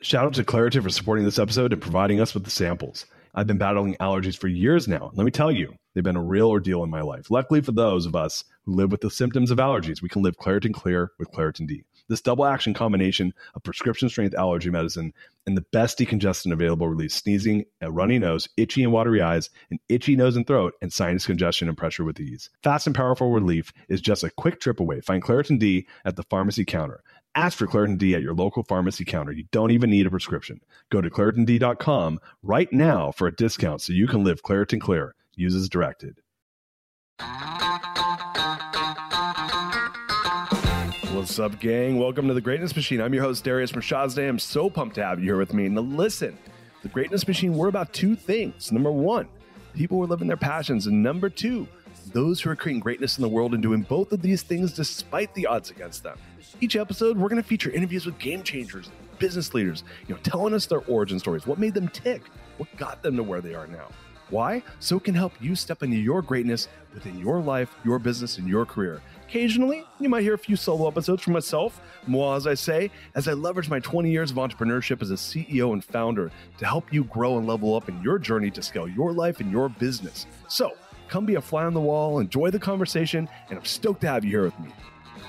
Shout out to Claritin for supporting this episode and providing us with the samples. I've been battling allergies for years now. Let me tell you, they've been a real ordeal in my life. Luckily for those of us who live with the symptoms of allergies, we can live Claritin Clear with Claritin D. This double action combination of prescription strength allergy medicine and the best decongestant available relieves sneezing, a runny nose, itchy and watery eyes, an itchy nose and throat, and sinus congestion and pressure with ease. Fast and powerful relief is just a quick trip away. Find Claritin D at the pharmacy counter. Ask for Claritin D at your local pharmacy counter. You don't even need a prescription. Go to ClaritinD.com right now for a discount so you can live Claritin Clear. Use as directed. What's up, gang? Welcome to The Greatness Machine. I'm your host, Darius Mirshahzadeh. I'm so pumped to have you here with me. Now listen, The Greatness Machine, we're about two things. Number one, people who are living their passions. And number two, those who are creating greatness in the world and doing both of these things despite the odds against them. Each episode, we're going to feature interviews with game changers, business leaders, telling us their origin stories, what made them tick, what got them to where they are now. Why? So it can help you step into your greatness within your life, your business, and your career. Occasionally, you might hear a few solo episodes from myself, moi as I say, as I leverage my 20 years of entrepreneurship as a CEO and founder to help you grow and level up in your journey to scale your life and your business. So come be a fly on the wall, enjoy the conversation, and I'm stoked to have you here with me.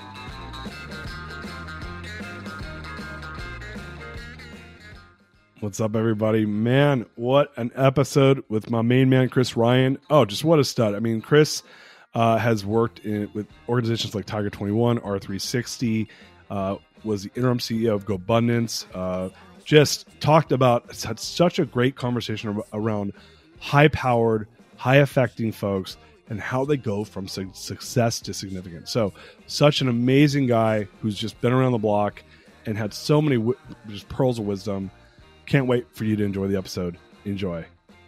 What's up, everybody? Man, what an episode with my main man, Chris Ryan. Oh, just what a stud. I mean, Chris has worked with organizations like Tiger 21, R360, was the interim CEO of GoBundance, just talked about, had such a great conversation around high-powered, high-affecting folks and how they go from success to significance. So, such an amazing guy who's just been around the block and had so many just pearls of wisdom. Can't wait for you to enjoy the episode. Enjoy.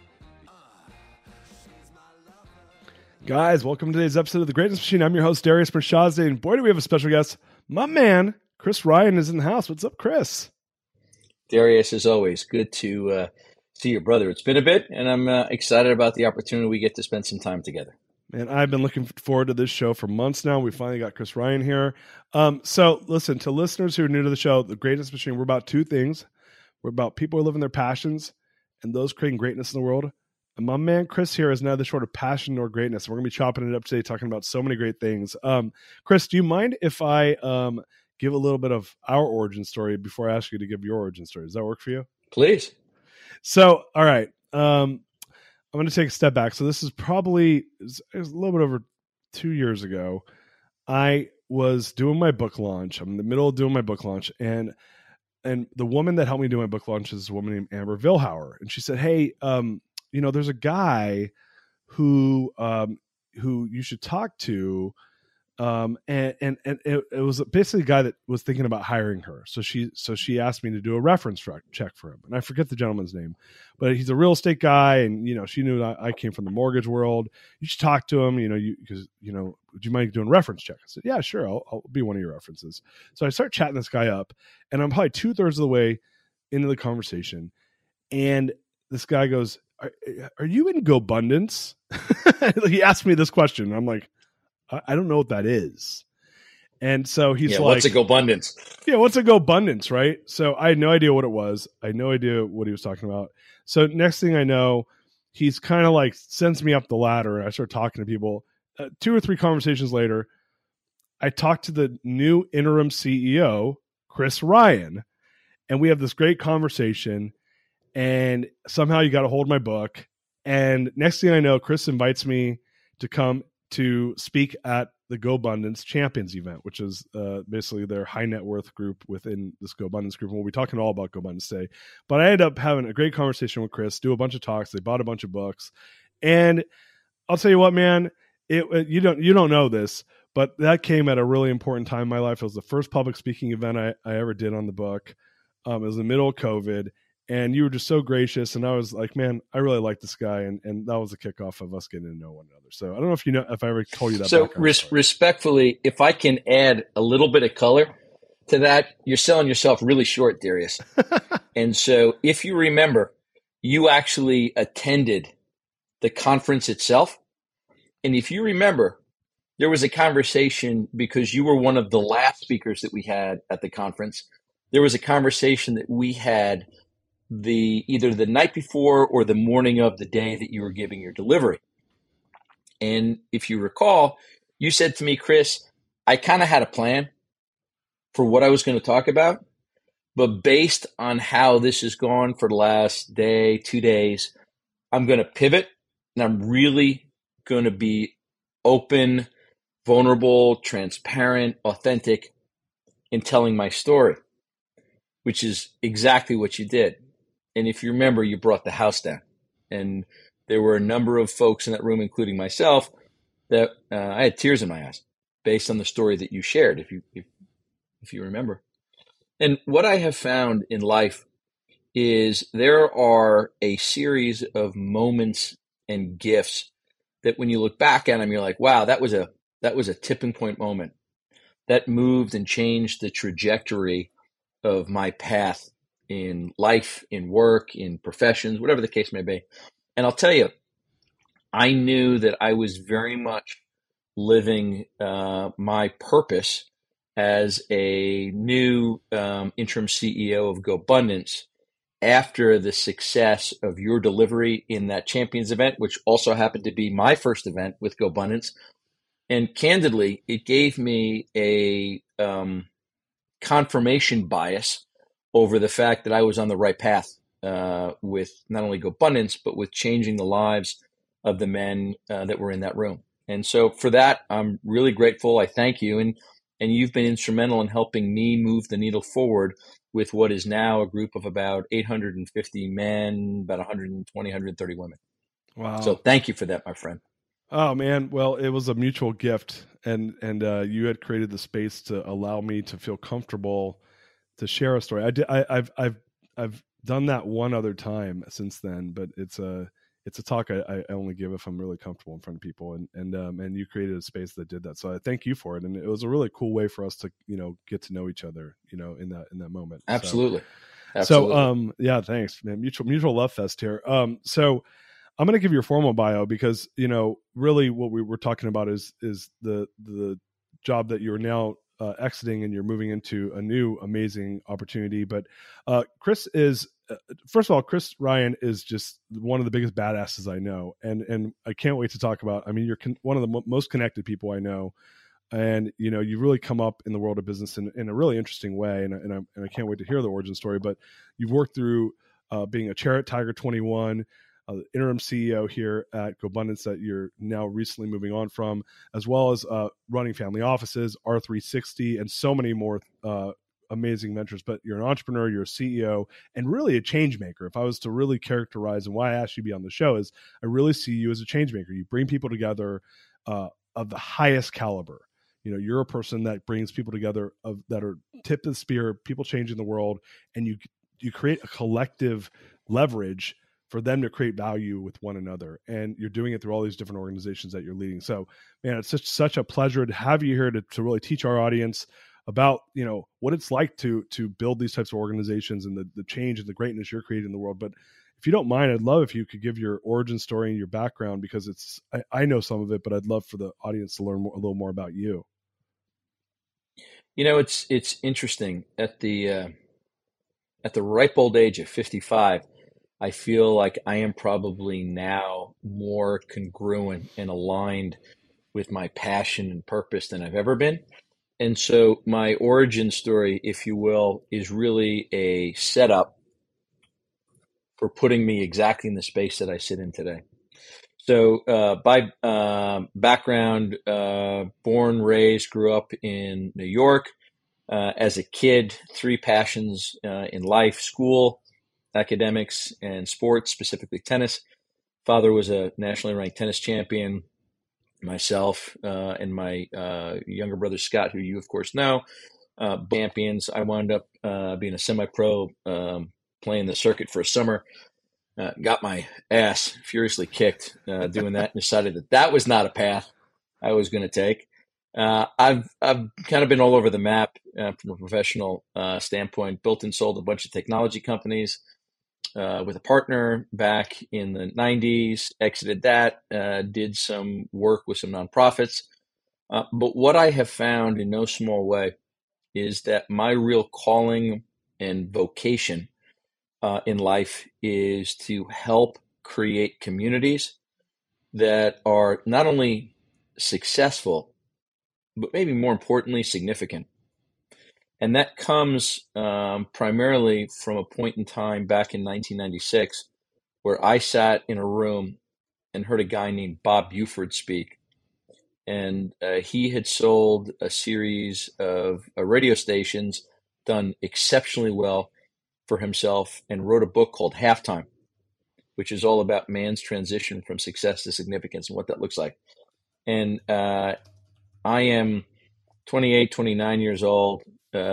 Guys, welcome to today's episode of The Greatness Machine. I'm your host, Darius Mirshahzadeh, and boy, do we have a special guest. My man, Chris Ryan, is in the house. What's up, Chris? Darius, as always, good to see your brother. It's been a bit, and I'm excited about the opportunity we get to spend some time together. Man, I've been looking forward to this show for months now. We finally got Chris Ryan here. So listen, to listeners who are new to the show, The Greatness Machine, we're about two things. We're about people who are living their passions and those creating greatness in the world. And my man Chris here is neither short of passion nor greatness. We're going to be chopping it up today, talking about so many great things. Chris, do you mind if I give a little bit of our origin story before I ask you to give your origin story? Does that work for you? Please. So, all right. I'm going to take a step back. So this is probably it was a little bit over 2 years ago. I was doing my book launch. I'm in the middle of doing my book launch, and the woman that helped me do my book launch is a woman named Amber Vilhauer. And she said, hey, there's a guy who you should talk to. And it was basically a guy that was thinking about hiring her. So she asked me to do a reference check for him. And I forget the gentleman's name, but he's a real estate guy. And, she knew that I came from the mortgage world. You should talk to him, because would you mind doing a reference check? I said, yeah, sure. I'll be one of your references. So I start chatting this guy up, and I'm probably 2/3 of the way into the conversation. And this guy goes, are you in GoBundance? He asked me this question. I'm like, I don't know what that is. And so he's like, what's a GoBundance? Yeah, what's a GoBundance, right? So I had no idea what it was. I had no idea what he was talking about. So next thing I know, he's kind of like sends me up the ladder, and I start talking to people. 2 or 3 conversations later, I talked to the new interim CEO, Chris Ryan, and we have this great conversation, and somehow you got a hold of my book. And next thing I know, Chris invites me to come to speak at the GoBundance Champions event, which is basically their high net worth group within this GoBundance group. And we'll be talking all about GoBundance today. But I ended up having a great conversation with Chris, do a bunch of talks. They bought a bunch of books. And I'll tell you what, man, you don't know this, but that came at a really important time in my life. It was the first public speaking event I ever did on the book. It was in the middle of COVID. And you were just so gracious. And I was like, man, I really like this guy. And that was the kickoff of us getting to know one another. So I don't know if I ever told you that. So respectfully, if I can add a little bit of color to that, you're selling yourself really short, Darius. And so if you remember, you actually attended the conference itself. And if you remember, there was a conversation because you were one of the last speakers that we had at the conference there was a conversation that we had either the night before or the morning of the day that you were giving your delivery. And if you recall, you said to me, Chris, I kind of had a plan for what I was going to talk about, but based on how this has gone for the last day, 2 days, I'm going to pivot, and I'm really going to be open, vulnerable, transparent, authentic in telling my story, which is exactly what you did. And if you remember, you brought the house down. And there were a number of folks in that room, including myself, that I had tears in my eyes based on the story that you shared, if you remember. And what I have found in life is there are a series of moments and gifts that when you look back at them, you're like, wow, that was a tipping point moment that moved and changed the trajectory of my path in life, in work, in professions, whatever the case may be. And I'll tell you, I knew that I was very much living my purpose as a new interim CEO of GoBundance after the success of your delivery in that Champions event, which also happened to be my first event with GoBundance. And candidly, it gave me a confirmation bias over the fact that I was on the right path with not only GoBundance, but with changing the lives of the men that were in that room. And so for that, I'm really grateful. I thank you. And you've been instrumental in helping me move the needle forward with what is now a group of about 850 men, about 120, 130 women. Wow. So thank you for that, my friend. Oh man, well, it was a mutual gift, and you had created the space to allow me to feel comfortable to share a story. I've done that one other time since then, but it's a talk I only give if I'm really comfortable in front of people, and you created a space that did that. So I thank you for it, and it was a really cool way for us to get to know each other, in that moment. Absolutely. So yeah, thanks, man. Mutual love fest here. So I'm going to give you a formal bio because, really what we were talking about is the job that you're now exiting and you're moving into a new amazing opportunity. But Chris is, first of all, Chris Ryan is just one of the biggest badasses I know. And I can't wait to talk about, you're one of the most connected people I know. And, you really come up in the world of business in a really interesting way. And I can't wait to hear the origin story, but you've worked through being a chair at Tiger 21, interim CEO here at GoBundance that you're now recently moving on from, as well as running family offices, R360, and so many more amazing ventures. But you're an entrepreneur, you're a CEO, and really a change maker. If I was to really characterize, and why I asked you to be on the show, is I really see you as a change maker. You bring people together of the highest caliber. You're a person that brings people together that are tip of the spear, people changing the world, and you create a collective leverage for them to create value with one another. And you're doing it through all these different organizations that you're leading. So, man, it's such a pleasure to have you here to really teach our audience about, what it's like to build these types of organizations and the change and the greatness you're creating in the world. But if you don't mind, I'd love if you could give your origin story and your background, because I know some of it, but I'd love for the audience to learn a little more about you. It's interesting at the ripe old age of 55. I feel like I am probably now more congruent and aligned with my passion and purpose than I've ever been. And so my origin story, if you will, is really a setup for putting me exactly in the space that I sit in today. So by background, born, raised, grew up in New York. As a kid, 3 passions in life: school, academics, and sports, specifically tennis. Father was a nationally ranked tennis champion. Myself and my younger brother Scott, who you of course know, champions. I wound up being a semi-pro, playing the circuit for a summer. Got my ass furiously kicked doing that, and decided that was not a path I was going to take. I've kind of been all over the map from a professional standpoint. Built and sold a bunch of technology companies with a partner back in the 90s. Exited that. Did some work with some nonprofits. But what I have found in no small way is that my real calling and vocation in life is to help create communities that are not only successful, but maybe more importantly, significant. And that comes primarily from a point in time back in 1996 where I sat in a room and heard a guy named Bob Buford speak. And he had sold a series of radio stations, done exceptionally well for himself, and wrote a book called Halftime, which is all about man's transition from success to significance and what that looks like. And I am 28, 29 years old,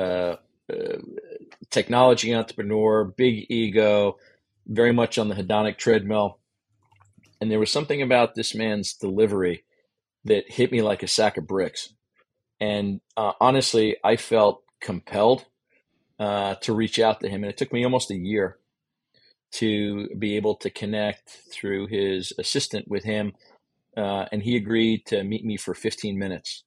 technology entrepreneur, big ego, very much on the hedonic treadmill. And there was something about this man's delivery that hit me like a sack of bricks. And honestly, I felt compelled to reach out to him. And it took me almost a year to be able to connect through his assistant with him. And he agreed to meet me for 15 minutes.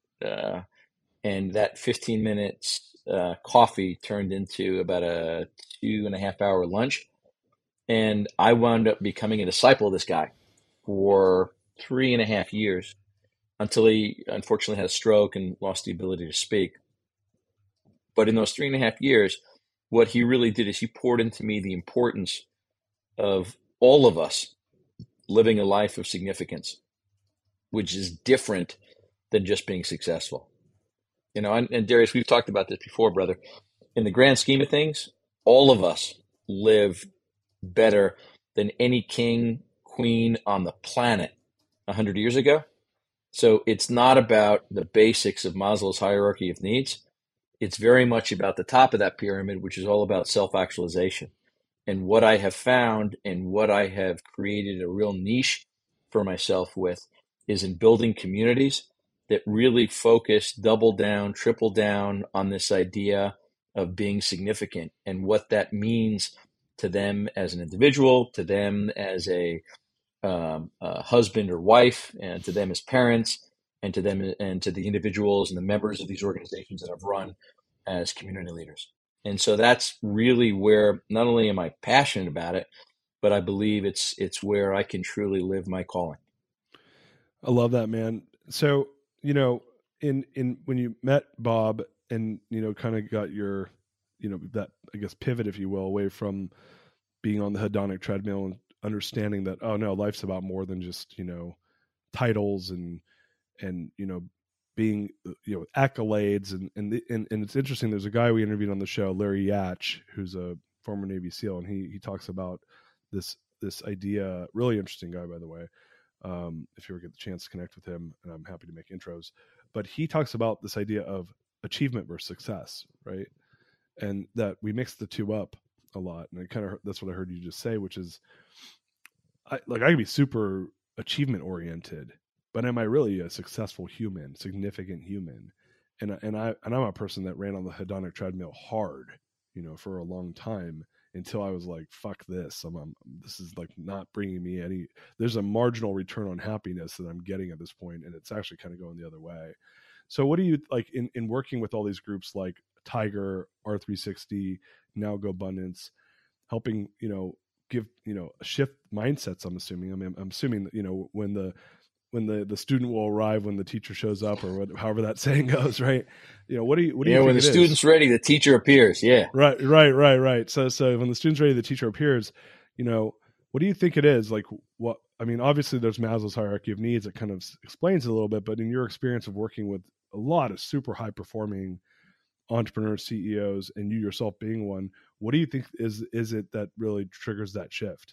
And that 15 minutes coffee turned into about a 2.5 hour lunch. And I wound up becoming a disciple of this guy for 3.5 years until he unfortunately had a stroke and lost the ability to speak. But in those 3.5 years, what he really did is he poured into me the importance of all of us living a life of significance, which is different than just being successful. You know, and Darius, we've talked about this before, brother. In the grand scheme of things, all of us live better than any king, queen on the planet 100 years ago. So it's not about the basics of Maslow's hierarchy of needs. It's very much about the top of that pyramid, which is all about self-actualization. And what I have found and what I have created a real niche for myself with is in building communities that really focus, double down, triple down on this idea of being significant and what that means to them as an individual, to them as a husband or wife, and to them as parents, and to them and to the individuals and the members of these organizations that I've run as community leaders. And so that's really where not only am I passionate about it, but I believe it's where I can truly live my calling. I love that, man. So, you know, in when you met Bob and, you know, kind of got your, you know, that, I guess, pivot, if you will, away from being on the hedonic treadmill and understanding that, oh no, life's about more than just, you know, titles and, you know, being, you know, accolades. And it's interesting. There's a guy we interviewed on the show, Larry Yatch, who's a former Navy SEAL. And he talks about this idea, really interesting guy, by the way. If you ever get the chance to connect with him, and I'm happy to make intros, but he talks about this idea of achievement versus success, right? And that we mix the two up a lot. And I kind of, that's what I heard you just say, which is I can be super achievement oriented, but am I really a successful human, significant human? And I'm a person that ran on the hedonic treadmill hard, you know, for a long time until I was like, fuck this. This is like not bringing me any, there's a marginal return on happiness that I'm getting at this point, and it's actually kind of going the other way. So what do you like in working with all these groups like Tiger, R360, Now Go Abundance, helping, you know, give, you know, shift mindsets, I'm assuming. I mean, I'm assuming that, you know, when the student will arrive when the teacher shows up, or however that saying goes, right? You know, what do you think when the student's ready, the teacher appears. Yeah. Right. So when the student's ready, the teacher appears. You know, what do you think it is? Like, what, I mean, obviously there's Maslow's hierarchy of needs that kind of explains it a little bit, but in your experience of working with a lot of super high performing entrepreneurs, CEOs, and you yourself being one, what do you think is it that really triggers that shift?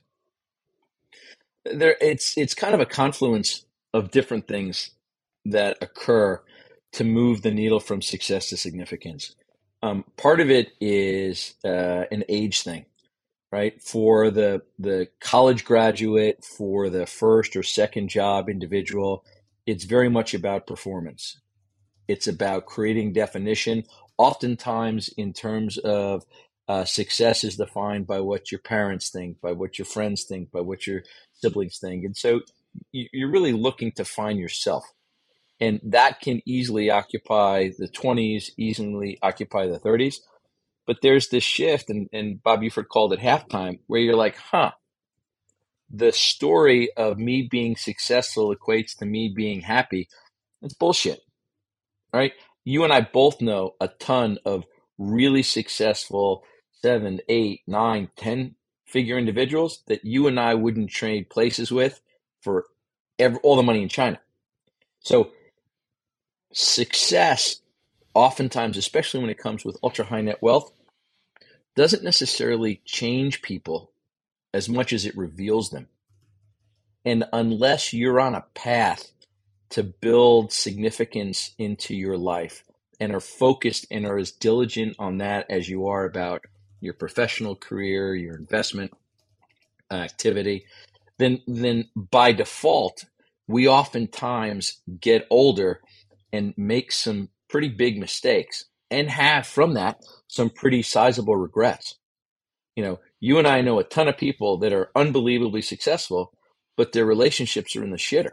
It's kind of a confluence of different things that occur to move the needle from success to significance. Part of it is an age thing, right? For the college graduate, for the first or second job individual, it's very much about performance. It's about creating definition, oftentimes in terms of success is defined by what your parents think, by what your friends think, by what your siblings think. And so you're really looking to find yourself. And that can easily occupy the 20s, easily occupy the 30s. But there's this shift, and Bob Buford called it halftime, where you're like, the story of me being successful equates to me being happy. It's bullshit, right? You and I both know a ton of really successful 7, 8, 9, 10-figure individuals that you and I wouldn't trade places with for all the money in China. So success, oftentimes, especially when it comes with ultra high net wealth, doesn't necessarily change people as much as it reveals them. And unless you're on a path to build significance into your life and are focused and are as diligent on that as you are about your professional career, your investment activity, then by default, we oftentimes get older and make some pretty big mistakes and have from that some pretty sizable regrets. You and I know a ton of people that are unbelievably successful, but their relationships are in the shitter.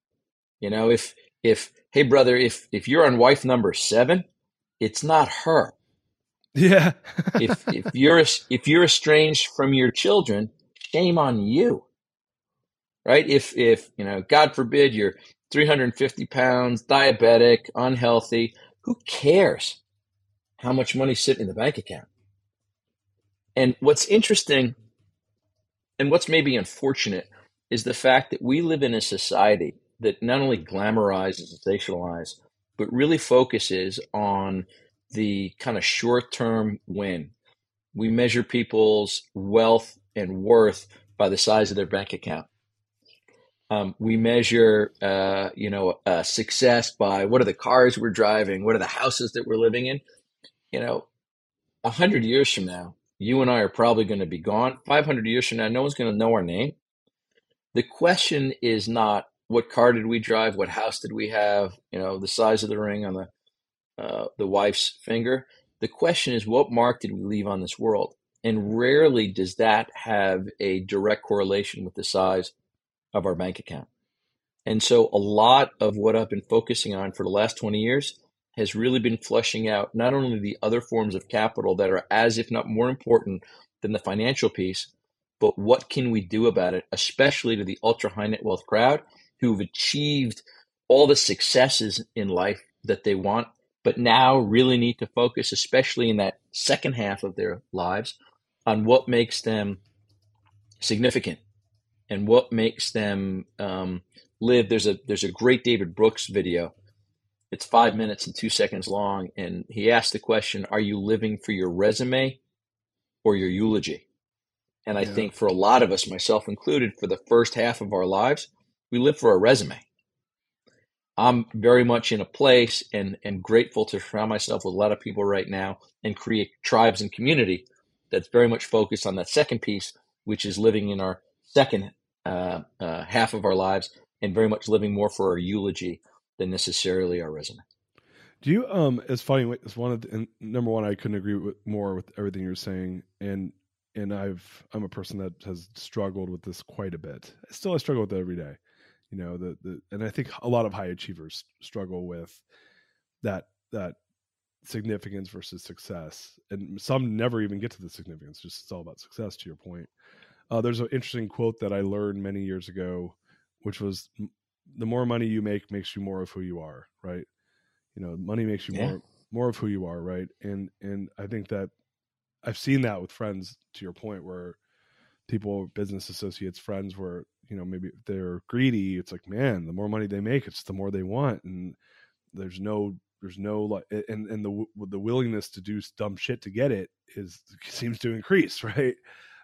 If hey brother, if you're on wife number 7, it's not her. Yeah. if you're estranged from your children, shame on you. Right? If God forbid, you're 350 pounds, diabetic, unhealthy, who cares how much money's sitting in the bank account? And what's interesting and what's maybe unfortunate is the fact that we live in a society that not only glamorizes and sensationalizes, but really focuses on the kind of short-term win. We measure people's wealth and worth by the size of their bank account. We measure, success by what are the cars we're driving, what are the houses that we're living in. 100 years from now, you and I are probably going to be gone. 500 years from now, no one's going to know our name. The question is not what car did we drive, what house did we have, the size of the ring on the wife's finger. The question is, what mark did we leave on this world? And rarely does that have a direct correlation with the size of our bank account. And so a lot of what I've been focusing on for the last 20 years has really been flushing out not only the other forms of capital that are as if not more important than the financial piece, but what can we do about it, especially to the ultra high net wealth crowd who've achieved all the successes in life that they want, but now really need to focus, especially in that second half of their lives, on what makes them significant and what makes them live. There's a great David Brooks video. It's 5 minutes and 2 seconds long. And he asked the question, are you living for your resume or your eulogy? And I think for a lot of us, myself included, for the first half of our lives, we live for a resume. I'm very much in a place and grateful to surround myself with a lot of people right now and create tribes and community that's very much focused on that second piece, which is living in our second half of our lives and very much living more for our eulogy than necessarily our resume. Do you it's funny, it's number one, I couldn't agree more with everything you're saying, and I'm a person that has struggled with this quite a bit. I struggle with it every day. And I think a lot of high achievers struggle with that significance versus success, and some never even get to the significance. Just it's all about success, to your point. There's an interesting quote that I learned many years ago, which was, the more money you make makes you more of who you are, right? Money makes you more of who you are, right? And I think that I've seen that with friends, to your point, where people, business associates, friends, where, maybe they're greedy. It's like, man, the more money they make, it's the more they want. And there's no like, and the willingness to do dumb shit to get it seems to increase, right?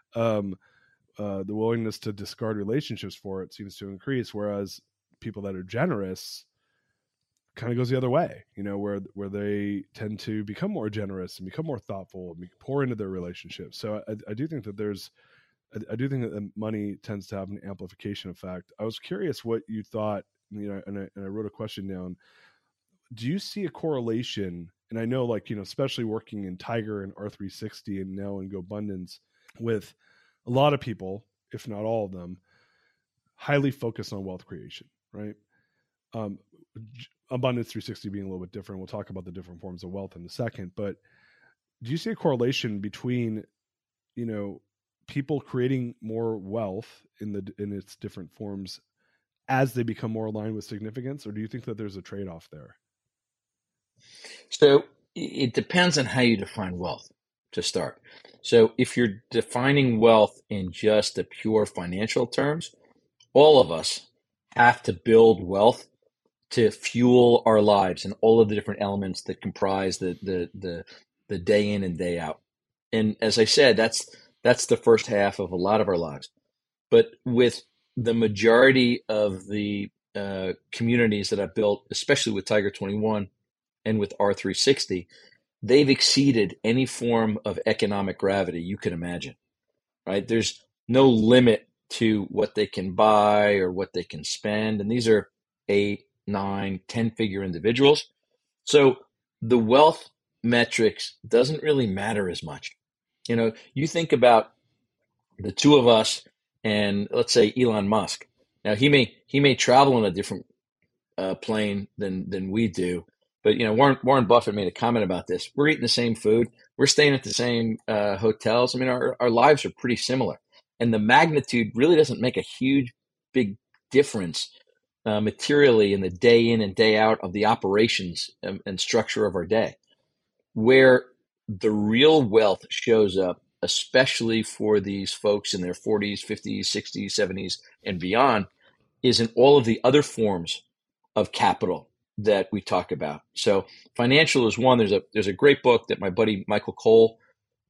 The willingness to discard relationships for it seems to increase, whereas people that are generous kind of goes the other way, where they tend to become more generous and become more thoughtful and pour into their relationships. So I do think that I do think that money tends to have an amplification effect. I was curious what you thought, and I wrote a question down. Do you see a correlation? And I know, like, especially working in Tiger and R360 and now in GoBundance, with a lot of people, if not all of them, highly focused on wealth creation, right? Abundance 360 being a little bit different. We'll talk about the different forms of wealth in a second, but do you see a correlation between, people creating more wealth in its different forms as they become more aligned with significance, or do you think that there's a trade-off there? So it depends on how you define wealth to start. So if you're defining wealth in just the pure financial terms, all of us have to build wealth to fuel our lives and all of the different elements that comprise the day in and day out. And as I said, that's the first half of a lot of our lives. But with the majority of the communities that I've built, especially with Tiger 21 and with R360, they've exceeded any form of economic gravity you can imagine, right? There's no limit to what they can buy or what they can spend. And these are 8, 9, 10-figure individuals. So the wealth metrics doesn't really matter as much. You think about the two of us and let's say Elon Musk. Now he may travel on a different plane than we do, but Warren Buffett made a comment about this. We're eating the same food. We're staying at the same hotels. I mean, our lives are pretty similar, and the magnitude really doesn't make a big difference materially in the day in and day out of the operations and structure of our day. Where the real wealth shows up, especially for these folks in their 40s, 50s, 60s, 70s, and beyond, is in all of the other forms of capital that we talk about. So financial is one. There's a great book that my buddy Michael Cole,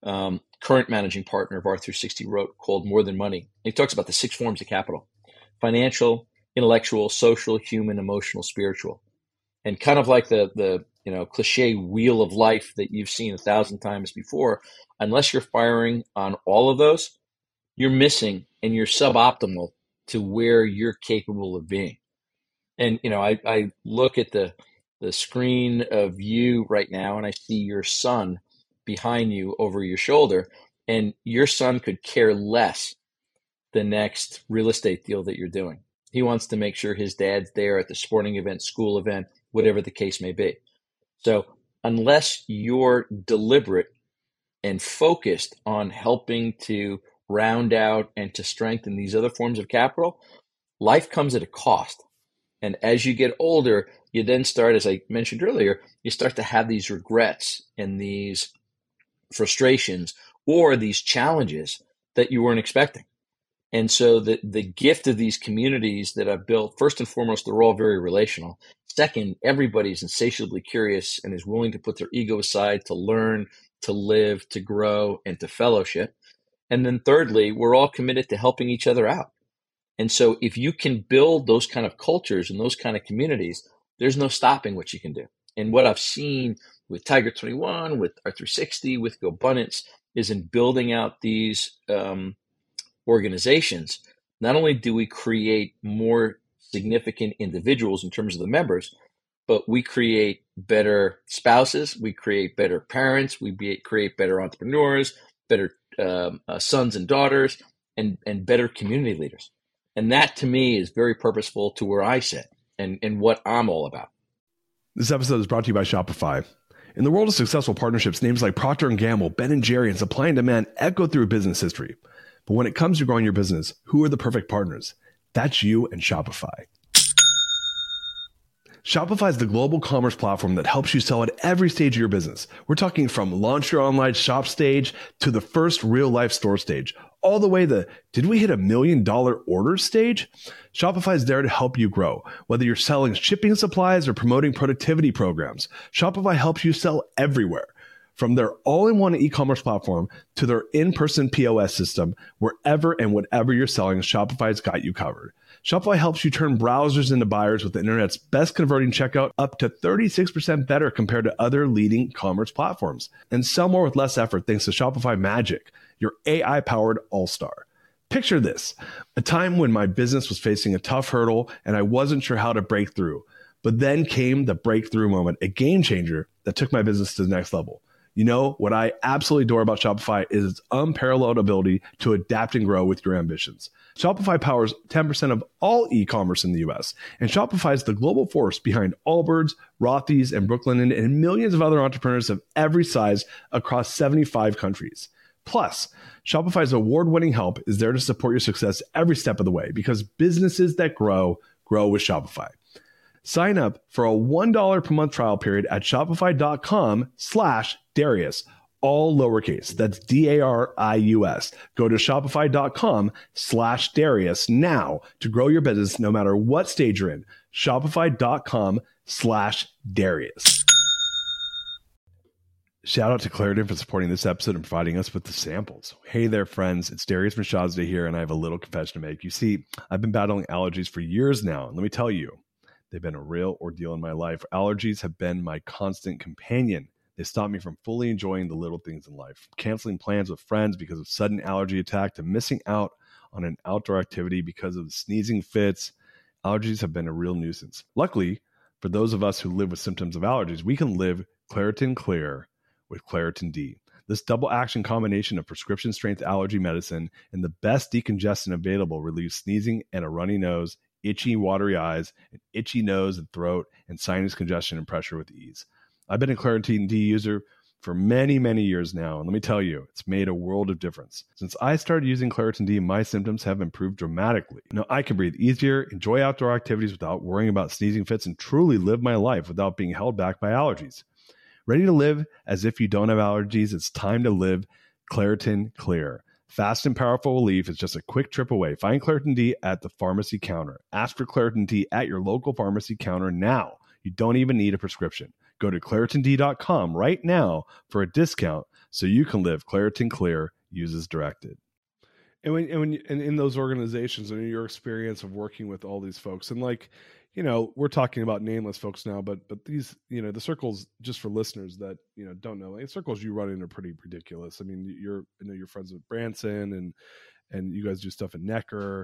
current managing partner of R360, wrote called More Than Money. He talks about the 6 forms of capital: financial, intellectual, social, human, emotional, spiritual. And kind of like the cliche wheel of life that you've seen 1,000 times before, unless you're firing on all of those, you're missing and you're suboptimal to where you're capable of being. And, I look at the screen of you right now and I see your son behind you over your shoulder, and your son could care less the next real estate deal that you're doing. He wants to make sure his dad's there at the sporting event, school event, whatever the case may be. So unless you're deliberate and focused on helping to round out and to strengthen these other forms of capital, life comes at a cost. And as you get older, you then start, as I mentioned earlier, you start to have these regrets and these frustrations or these challenges that you weren't expecting. And so the gift of these communities that I've built, first and foremost, they're all very relational. Second, everybody's insatiably curious and is willing to put their ego aside to learn, to live, to grow, and to fellowship. And then thirdly, we're all committed to helping each other out. And so if you can build those kind of cultures and those kind of communities, there's no stopping what you can do. And what I've seen with Tiger 21, with R360, with GoBundance, is in building out these organizations, not only do we create more significant individuals in terms of the members, but we create better spouses, we create better parents, we create better entrepreneurs, better sons and daughters, and better community leaders. And that to me is very purposeful to where I sit and what I'm all about. This episode is brought to you by Shopify. In the world of successful partnerships, names like Procter & Gamble, Ben & Jerry, and Supply and Demand echo through business history. But when it comes to growing your business, who are the perfect partners? That's you and Shopify. Shopify is the global commerce platform that helps you sell at every stage of your business. We're talking from launch your online shop stage to the first real life store stage, all the way to did we hit $1 million order stage? Shopify is there to help you grow. Whether you're selling shipping supplies or promoting productivity programs, Shopify helps you sell everywhere. From their all-in-one e-commerce platform to their in-person POS system, wherever and whatever you're selling, Shopify's got you covered. Shopify helps you turn browsers into buyers with the internet's best converting checkout, up to 36% better compared to other leading commerce platforms. And sell more with less effort thanks to Shopify Magic, your AI-powered all-star. Picture this, a time when my business was facing a tough hurdle and I wasn't sure how to break through. But then came the breakthrough moment, a game changer that took my business to the next level. You know, what I absolutely adore about Shopify is its unparalleled ability to adapt and grow with your ambitions. Shopify powers 10% of all e-commerce in the US, and Shopify is the global force behind Allbirds, Rothy's, and Brooklinen, and millions of other entrepreneurs of every size across 75 countries. Plus, Shopify's award-winning help is there to support your success every step of the way, because businesses that grow with Shopify. Sign up for a $1 per month trial period at shopify.com/Darius, all lowercase. That's Darius. Go to shopify.com/Darius now to grow your business no matter what stage you're in. Shopify.com/Darius. Shout out to Claritin for supporting this episode and providing us with the samples. Hey there, friends. It's Darius Mirshahzadeh here, and I have a little confession to make. You see, I've been battling allergies for years now, and let me tell you, they've been a real ordeal in my life. Allergies have been my constant companion. They stop me from fully enjoying the little things in life, from canceling plans with friends because of sudden allergy attack to missing out on an outdoor activity because of the sneezing fits. Allergies have been a real nuisance. Luckily, for those of us who live with symptoms of allergies, we can live Claritin Clear with Claritin D. This double action combination of prescription strength allergy medicine and the best decongestant available relieves sneezing and a runny nose, itchy, watery eyes, an itchy nose and throat, and sinus congestion and pressure with ease. I've been a Claritin D user for many, many years now, and let me tell you, it's made a world of difference. Since I started using Claritin D, my symptoms have improved dramatically. Now I can breathe easier, enjoy outdoor activities without worrying about sneezing fits, and truly live my life without being held back by allergies. Ready to live as if you don't have allergies? It's time to live Claritin Clear. Fast and powerful relief is just a quick trip away. Find Claritin D at the pharmacy counter. Ask for Claritin D at your local pharmacy counter now. You don't even need a prescription. Go to ClaritinD.com right now for a discount so you can live Claritin Clear. Use as directed. And in those organizations and in your experience of working with all these folks, and like, you know, we're talking about nameless folks now, but these, you know, the circles, just for listeners that, you know, don't know, like, circles you run in are pretty ridiculous. I mean, you're friends with Branson and you guys do stuff at Necker,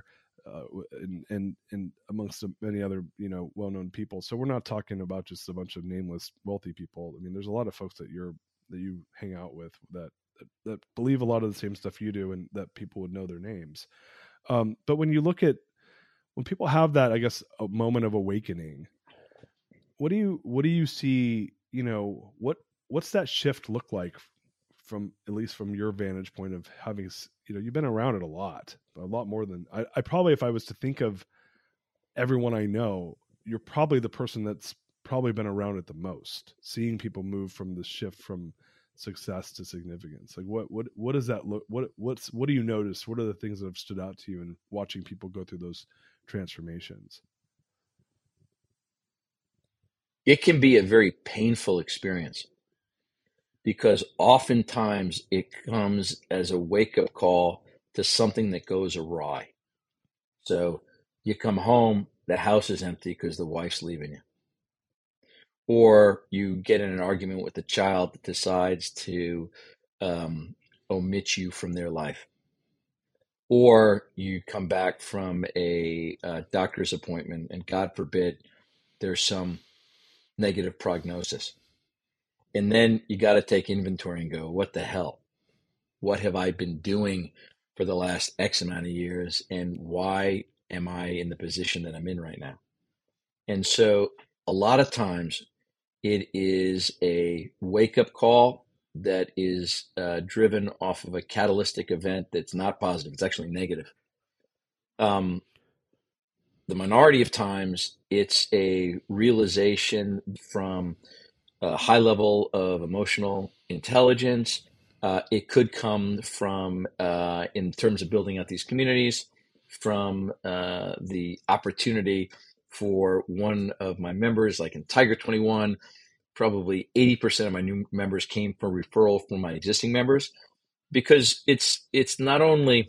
and amongst many other, you know, well-known people. So we're not talking about just a bunch of nameless wealthy people. I mean, there's a lot of folks that you hang out with that believe a lot of the same stuff you do, and that people would know their names. But when people have that, I guess, a moment of awakening, what do you see, you know, what's that shift look like from, at least from your vantage point of having, you know, you've been around it a lot more than I probably, if I was to think of everyone I know, you're probably the person that's probably been around it the most, seeing people move from the shift from success to significance. Like what does that look, what do you notice? What are the things that have stood out to you in watching people go through those transformations? It can be a very painful experience because oftentimes it comes as a wake-up call to something that goes awry. So you come home, the house is empty because the wife's leaving you. Or you get in an argument with a child that decides to omit you from their life. Or you come back from a doctor's appointment and God forbid there's some negative prognosis. And then you got to take inventory and go, what the hell? What have I been doing for the last X amount of years? And why am I in the position that I'm in right now? And so a lot of times it is a wake-up call that is driven off of a catalytic event that's not positive. It's actually negative. The minority of times, it's a realization from a high level of emotional intelligence. It could come from, in terms of building out these communities, from the opportunity for one of my members, like in Tiger 21, probably 80% of my new members came from referral from my existing members, because it's not only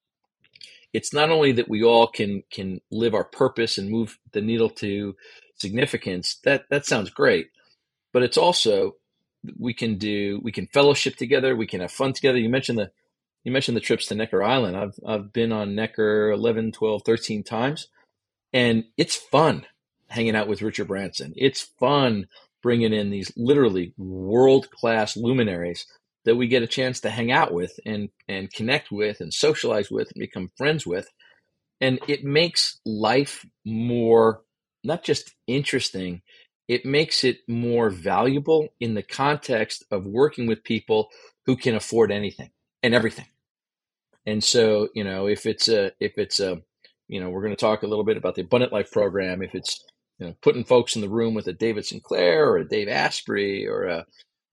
that we all can live our purpose and move the needle to significance. That sounds great, but it's also we can fellowship together, we can have fun together. You mentioned the trips to Necker Island. I've been on Necker 11, 12, 13 times, and it's fun hanging out with Richard Branson. It's fun bringing in these literally world-class luminaries that we get a chance to hang out with and connect with and socialize with and become friends with. And it makes life more, not just interesting, it makes it more valuable in the context of working with people who can afford anything and everything. And so, if it's a, we're going to talk a little bit about the Abundant Life program. If it's, putting folks in the room with a David Sinclair or a Dave Asprey or a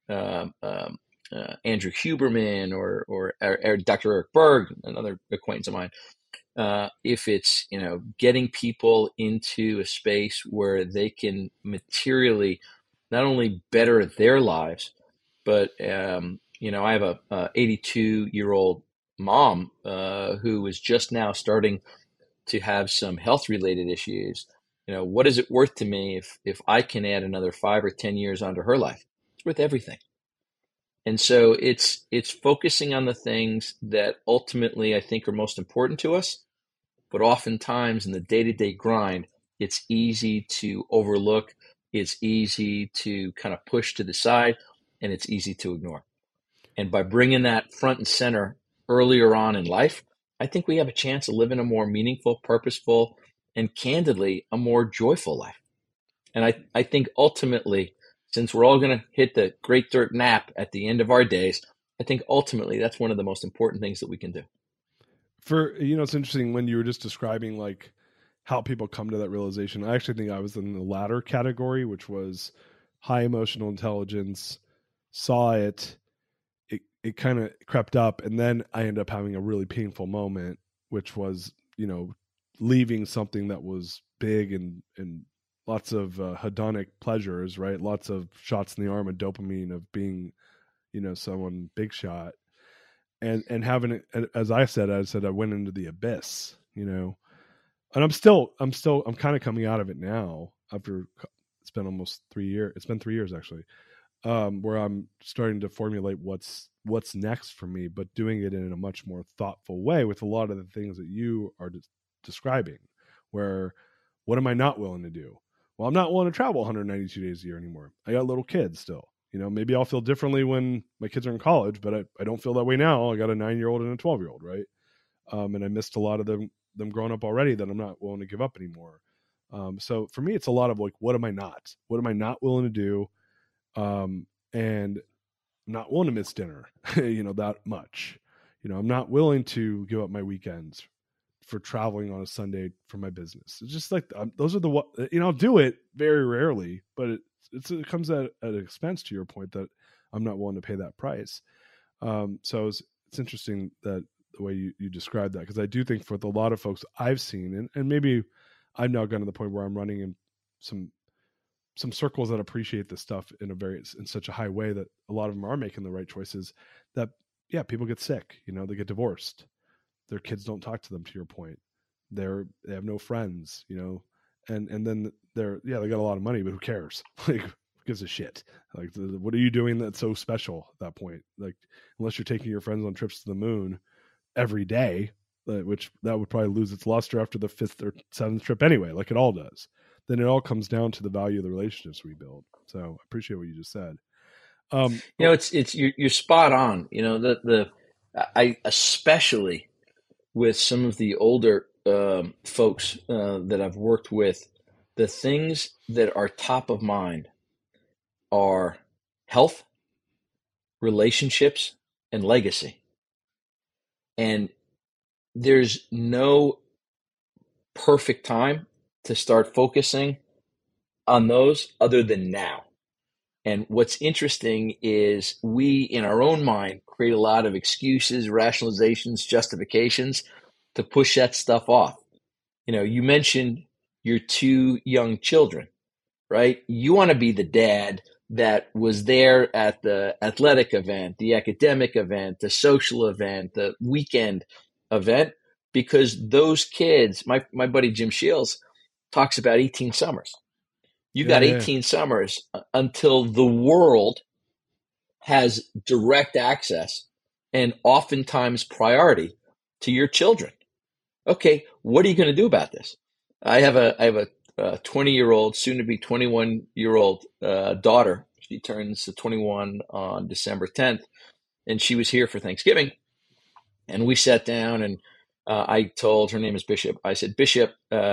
Andrew Huberman or Dr. Eric Berg, another acquaintance of mine. If it's, getting people into a space where they can materially not only better their lives, but, I have a 82-year-old mom who is just now starting to have some health related issues. What is it worth to me if I can add another 5 or 10 years onto her life? It's worth everything. And so it's focusing on the things that ultimately I think are most important to us. But oftentimes in the day-to-day grind, it's easy to overlook. It's easy to kind of push to the side, and it's easy to ignore. And by bringing that front and center earlier on in life, I think we have a chance of living a more meaningful, purposeful, and candidly, a more joyful life. And I think ultimately, since we're all going to hit the great dirt nap at the end of our days, I think ultimately that's one of the most important things that we can do. It's interesting when you were just describing like how people come to that realization. I actually think I was in the latter category, which was high emotional intelligence, saw it kind of crept up, and then I ended up having a really painful moment, which was, leaving something that was big and lots of hedonic pleasures, right? Lots of shots in the arm and dopamine of being, someone big shot. And having it, as I said, I went into the abyss, and I'm kind of coming out of it now after it's been almost 3 years. It's been 3 years actually, where I'm starting to formulate what's next for me, but doing it in a much more thoughtful way with a lot of the things that you are describing, where what am I not willing to do? Well, I'm not willing to travel 192 days a year anymore. I got little kids still. Maybe I'll feel differently when my kids are in college, but I don't feel that way now. I got a 9-year-old and a 12-year-old, right? And I missed a lot of them growing up already that I'm not willing to give up anymore. So for me, it's a lot of like, what am I not willing to do? And I'm not willing to miss dinner, that much. I'm not willing to give up my weekends for traveling on a Sunday for my business. It's just like, those are I'll do it very rarely, but it comes at an expense, to your point, that I'm not willing to pay that price. So it's interesting that the way you described that, because I do think for a lot of folks I've seen, and maybe I've now gotten to the point where I'm running in some circles that appreciate this stuff in such a high way that a lot of them are making the right choices, that people get sick, they get divorced, their kids don't talk to them, to your point, they have no friends, and then they got a lot of money, but who cares? Like, who gives a shit? Like, what are you doing that's so special at that point? Like, unless you're taking your friends on trips to the moon every day, which that would probably lose its luster after the 5th or 7th trip anyway, like it all does. Then it all comes down to the value of the relationships we build. So I appreciate what you just said. It's you're spot on. I especially with some of the older folks that I've worked with, the things that are top of mind are health, relationships, and legacy. And there's no perfect time to start focusing on those other than now. And what's interesting is we, in our own mind, create a lot of excuses, rationalizations, justifications to push that stuff off. You mentioned your 2 young children, right? You want to be the dad that was there at the athletic event, the academic event, the social event, the weekend event, because those kids, my buddy Jim Shields talks about 18 summers. You got 18 summers until the world has direct access and oftentimes priority to your children. Okay, what are you going to do about this? I have a 20-year-old, soon to be 21-year-old daughter. She turns 21 on December 10th, and she was here for Thanksgiving. And we sat down, and I told, her name is Bishop. I said, Bishop,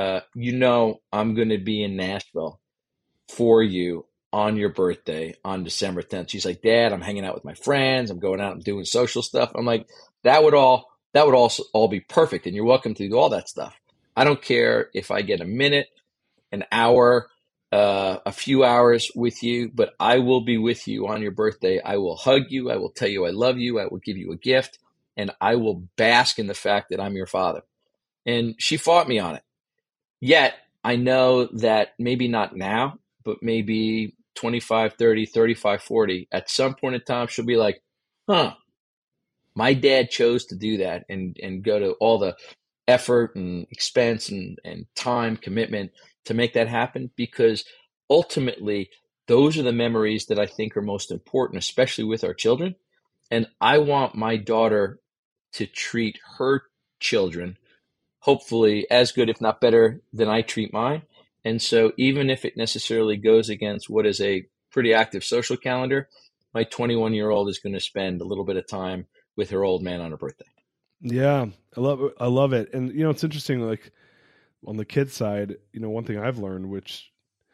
I'm going to be in Nashville for you on your birthday on December 10th. She's like, Dad, I'm hanging out with my friends. I'm going out. I'm doing social stuff. I'm like, that would also all be perfect. And you're welcome to do all that stuff. I don't care if I get a minute, an hour, a few hours with you, but I will be with you on your birthday. I will hug you. I will tell you I love you. I will give you a gift, and I will bask in the fact that I'm your father. And she fought me on it. Yet I know that maybe not now, but maybe 25, 30, 35, 40, at some point in time, she'll be like, my dad chose to do that and go to all the effort and expense and time commitment to make that happen, because ultimately those are the memories that I think are most important, especially with our children. And I want my daughter to treat her children hopefully as good, if not better, than I treat mine. And so even if it necessarily goes against what is a pretty active social calendar, my 21-year-old is going to spend a little bit of time with her old man on her birthday. Yeah, I love it. And it's interesting, like on the kid side, one thing I've learned, which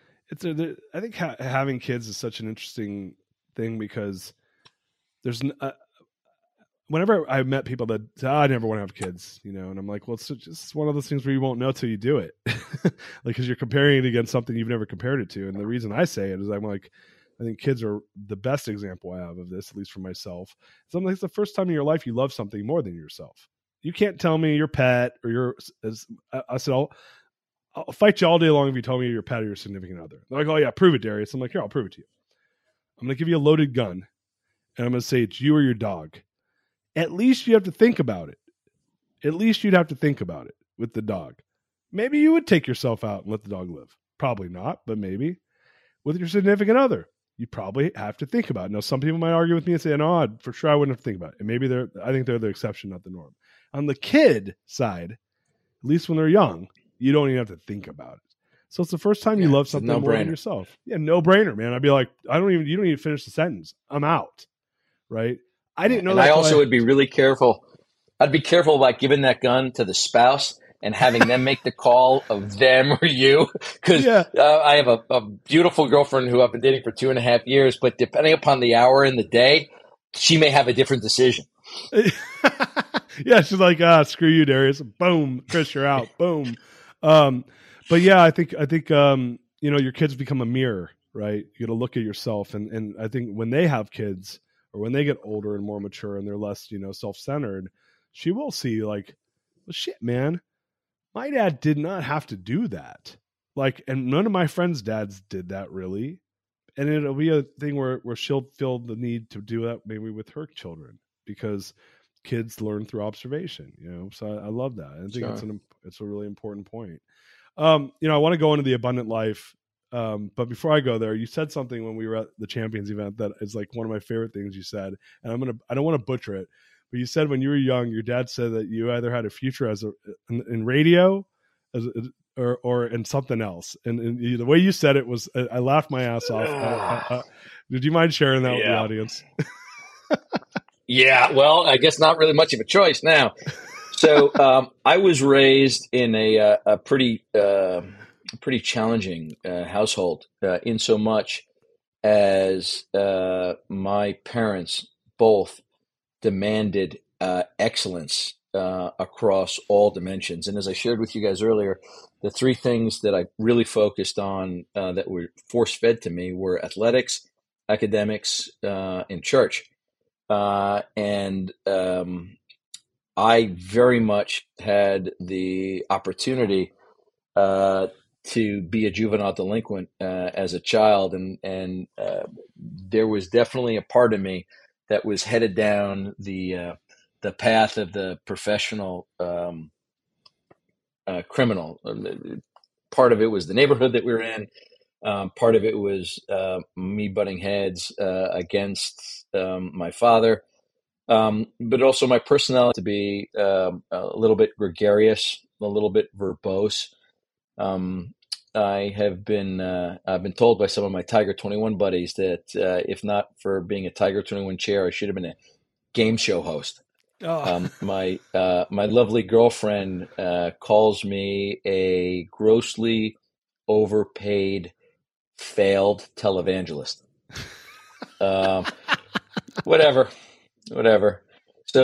I think having kids is such an interesting thing, because there's whenever I met people that say, I never want to have kids, and I'm like, well, it's just one of those things where you won't know till you do it. Like, because you're comparing it against something you've never compared it to. And the reason I say it is I'm like, I think kids are the best example I have of this, at least for myself. Something like it's the first time in your life you love something more than yourself. You can't tell me your pet or I said, I'll fight you all day long if you tell me your pet or your significant other. They're like, oh yeah, prove it, Darius. I'm like, here, I'll prove it to you. I'm going to give you a loaded gun, and I'm going to say it's you or your dog. At least you have to think about it. At least you'd have to think about it with the dog. Maybe you would take yourself out and let the dog live. Probably not, but maybe. With your significant other, you probably have to think about it. Now, some people might argue with me and say, no, for sure I wouldn't have to think about it. And maybe I think they're the exception, not the norm. On the kid side, at least when they're young, you don't even have to think about it. So it's the first time you love something more than yourself. Yeah, no brainer, man. I'd be like, you don't even finish the sentence. I'm out. Right? I didn't know and that. I also would be really careful. I'd be careful about giving that gun to the spouse and having them make the call of them or you. Because I have a beautiful girlfriend who I've been dating for 2.5 years, but depending upon the hour in the day, she may have a different decision. Yeah, she's like, screw you, Darius. Boom, Chris, you're out. Boom. But yeah, I think your kids become a mirror, right? You got to look at yourself, and I think when they have kids or when they get older and more mature and they're less, self-centered, she will see like, well, shit, man, my dad did not have to do that. Like, and none of my friends' dads did that really. And it'll be a thing where she'll feel the need to do that maybe with her children, because kids learn through observation, So I love that. I think it's a really important point. I want to go into the abundant life. But before I go there, you said something when we were at the Champions event that is like one of my favorite things you said. And I don't want to butcher it, but you said when you were young, your dad said that you either had a future in radio or in something else. And the way you said it was, I laughed my ass off. Did you mind sharing that with the audience? Yeah, well, I guess not really much of a choice now. So I was raised in a pretty challenging household, in so much as my parents both demanded excellence across all dimensions. And as I shared with you guys earlier, the three things that I really focused on that were force-fed to me were athletics, academics, and church. And I very much had the opportunity to be a juvenile delinquent as a child, and there was definitely a part of me that was headed down the path of the professional criminal. Part of it was the neighborhood that we were in. Part of it was me butting heads against my father, but also my personality to be a little bit gregarious, a little bit verbose. I have been I've been told by some of my Tiger 21 buddies that if not for being a Tiger 21 chair, I should have been a game show host. Oh. My lovely girlfriend calls me a grossly overpaid failed televangelist. Um, whatever, whatever. So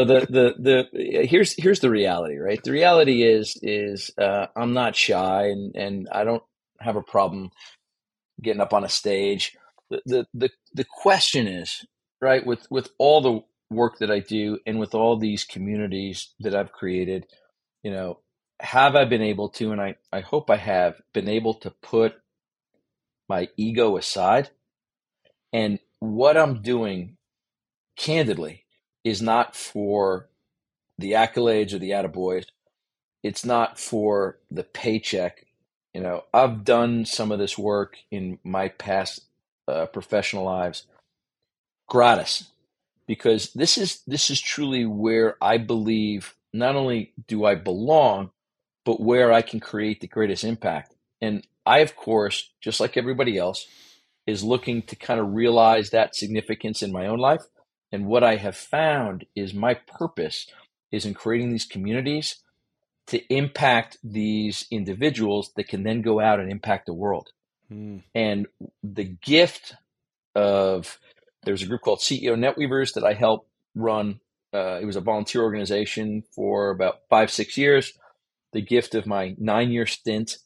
here's the reality, right? The reality is I'm not shy, and I don't have a problem getting up on a stage. The question is, right, with all the work that I do and with all these communities that I've created, you know, have I been able to, and I hope I have been able to put my ego aside, and what I'm doing candidly is not for the accolades or the attaboys. It's not for the paycheck. You know, I've done some of this work in my past professional lives gratis, because this is truly where I believe not only do I belong, but where I can create the greatest impact. And I, of course, just like everybody else, is looking to kind of realize that significance in my own life. And what I have found is my purpose is in creating these communities to impact these individuals that can then go out and impact the world. Hmm. And the gift of there's a group called CEO Netweavers that I helped run. It was a volunteer organization for about 5-6 years. The gift of my 9-year stint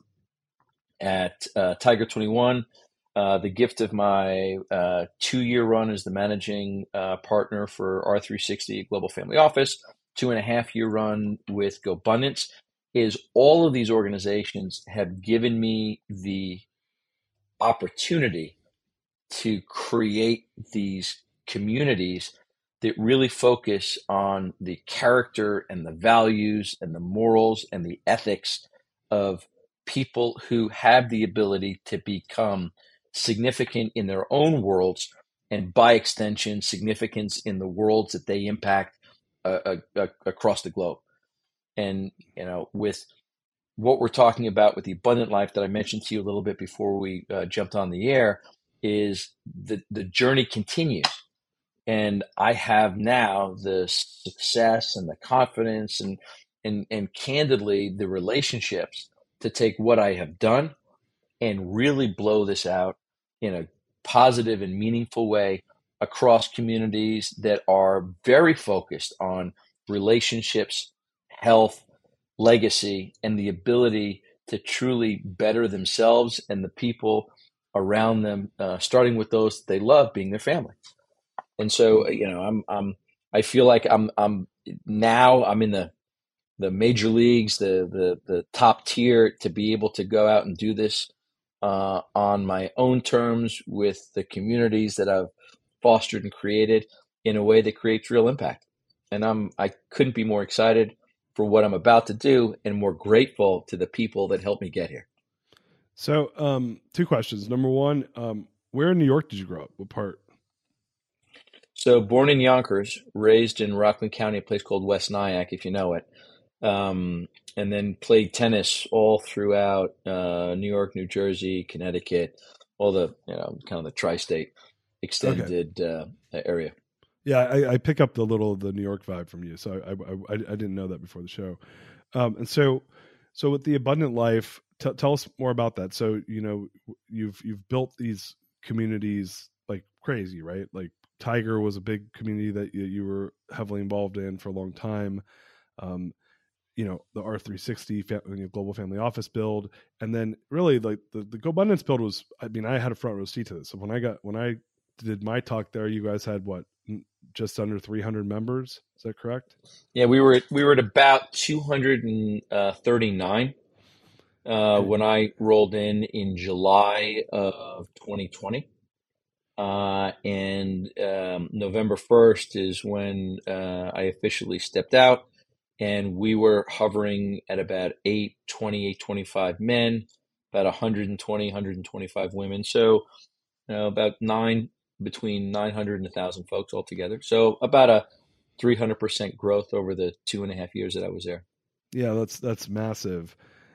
at Tiger 21, the gift of my 2-year run as the managing partner for R360 Global Family Office, 2.5-year run with GoBundance, is all of these organizations have given me the opportunity to create these communities that really focus on the character and the values and the morals and the ethics of people who have the ability to become significant in their own worlds, and by extension significance in the worlds that they impact across the globe. And you know, with what we're talking about with the abundant life that I mentioned to you a little bit before we jumped on the air, is the journey continues. And I have now the success and the confidence and candidly the relationships to take what I have done and really blow this out in a positive and meaningful way across communities that are very focused on relationships, health, legacy, and the ability to truly better themselves and the people around them, starting with those they love, being their family. And so, you know, I feel like I'm now I'm in the major leagues, the top tier, to be able to go out and do this on my own terms with the communities that I've fostered and created in a way that creates real impact. And I couldn't be more excited for what I'm about to do and more grateful to the people that helped me get here. So, two questions. Number one, where in New York did you grow up? What part? So born in Yonkers, raised in Rockland County, a place called West Nyack, if you know it. And then played tennis all throughout New York, New Jersey, Connecticut, all the, you know, kind of the tri-state extended area. Yeah, I pick up the New York vibe from you, so I didn't know that before the show, and so with the abundant life, tell us more about that. So you know, you've built these communities like crazy, right? Like Tiger was a big community that you were heavily involved in for a long time. You know, the R360 Global Family Office build, and then really like the GoBundance build was. I mean, I had a front row seat to this. So when I did my talk there, you guys had what? Just under 300 members. Is that correct? Yeah, we were at about 239 when I rolled in July of 2020. And November 1st is when I officially stepped out, and we were hovering at about 825 men, about 120, 125 women. So about between 900 and 1,000 folks altogether. So about a 300% growth over the 2.5 years that I was there. Yeah, that's massive.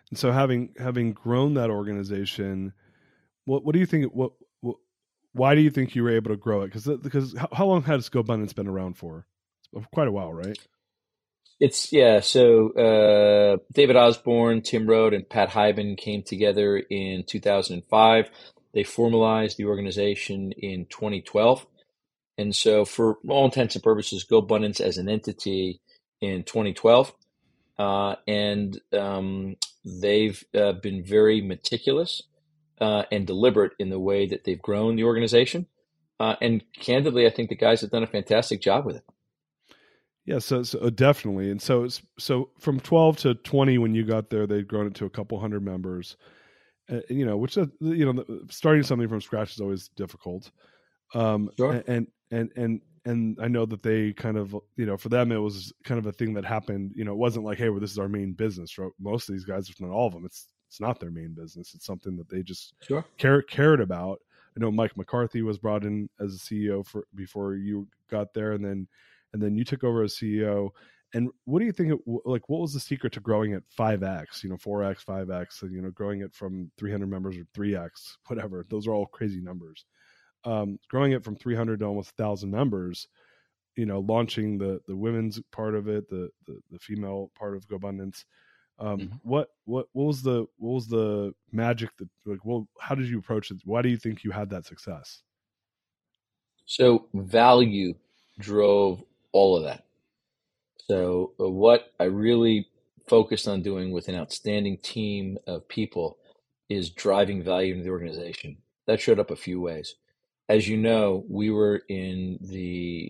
And so having grown that organization, what do you think? What why do you think you were able to grow it? Because how long has GoBundance been around for? It's quite a while, right? It's yeah. So David Osborne, Tim Rode, and Pat Hyben came together in 2005. They formalized the organization in 2012, and so for all intents and purposes, GoBundance as an entity in 2012, and they've been very meticulous and deliberate in the way that they've grown the organization. And candidly, I think the guys have done a fantastic job with it. Yeah, so definitely, and so from 12 to 20 when you got there, they'd grown it to a couple hundred members. Which starting something from scratch is always difficult. Sure. And I know that they kind of, for them it was kind of a thing that happened. It wasn't like, hey, well, this is our main business. Right? Most of these guys, if not all of them, it's not their main business. It's something that they just Sure. cared about. I know Mike McCarthy was brought in as a CEO before you got there, and then you took over as CEO. And what do you think? What was the secret to growing it 5x? 4x, 5x, and growing it from 300 members or 3x, whatever. Those are all crazy numbers. Growing it from 300 to almost 1,000 members. Launching the women's part of it, the female part of GoBundance. What was the magic that how did you approach it? Why do you think you had that success? So value drove all of that. So what I really focused on doing with an outstanding team of people is driving value into the organization. That showed up a few ways. As you know, we were in the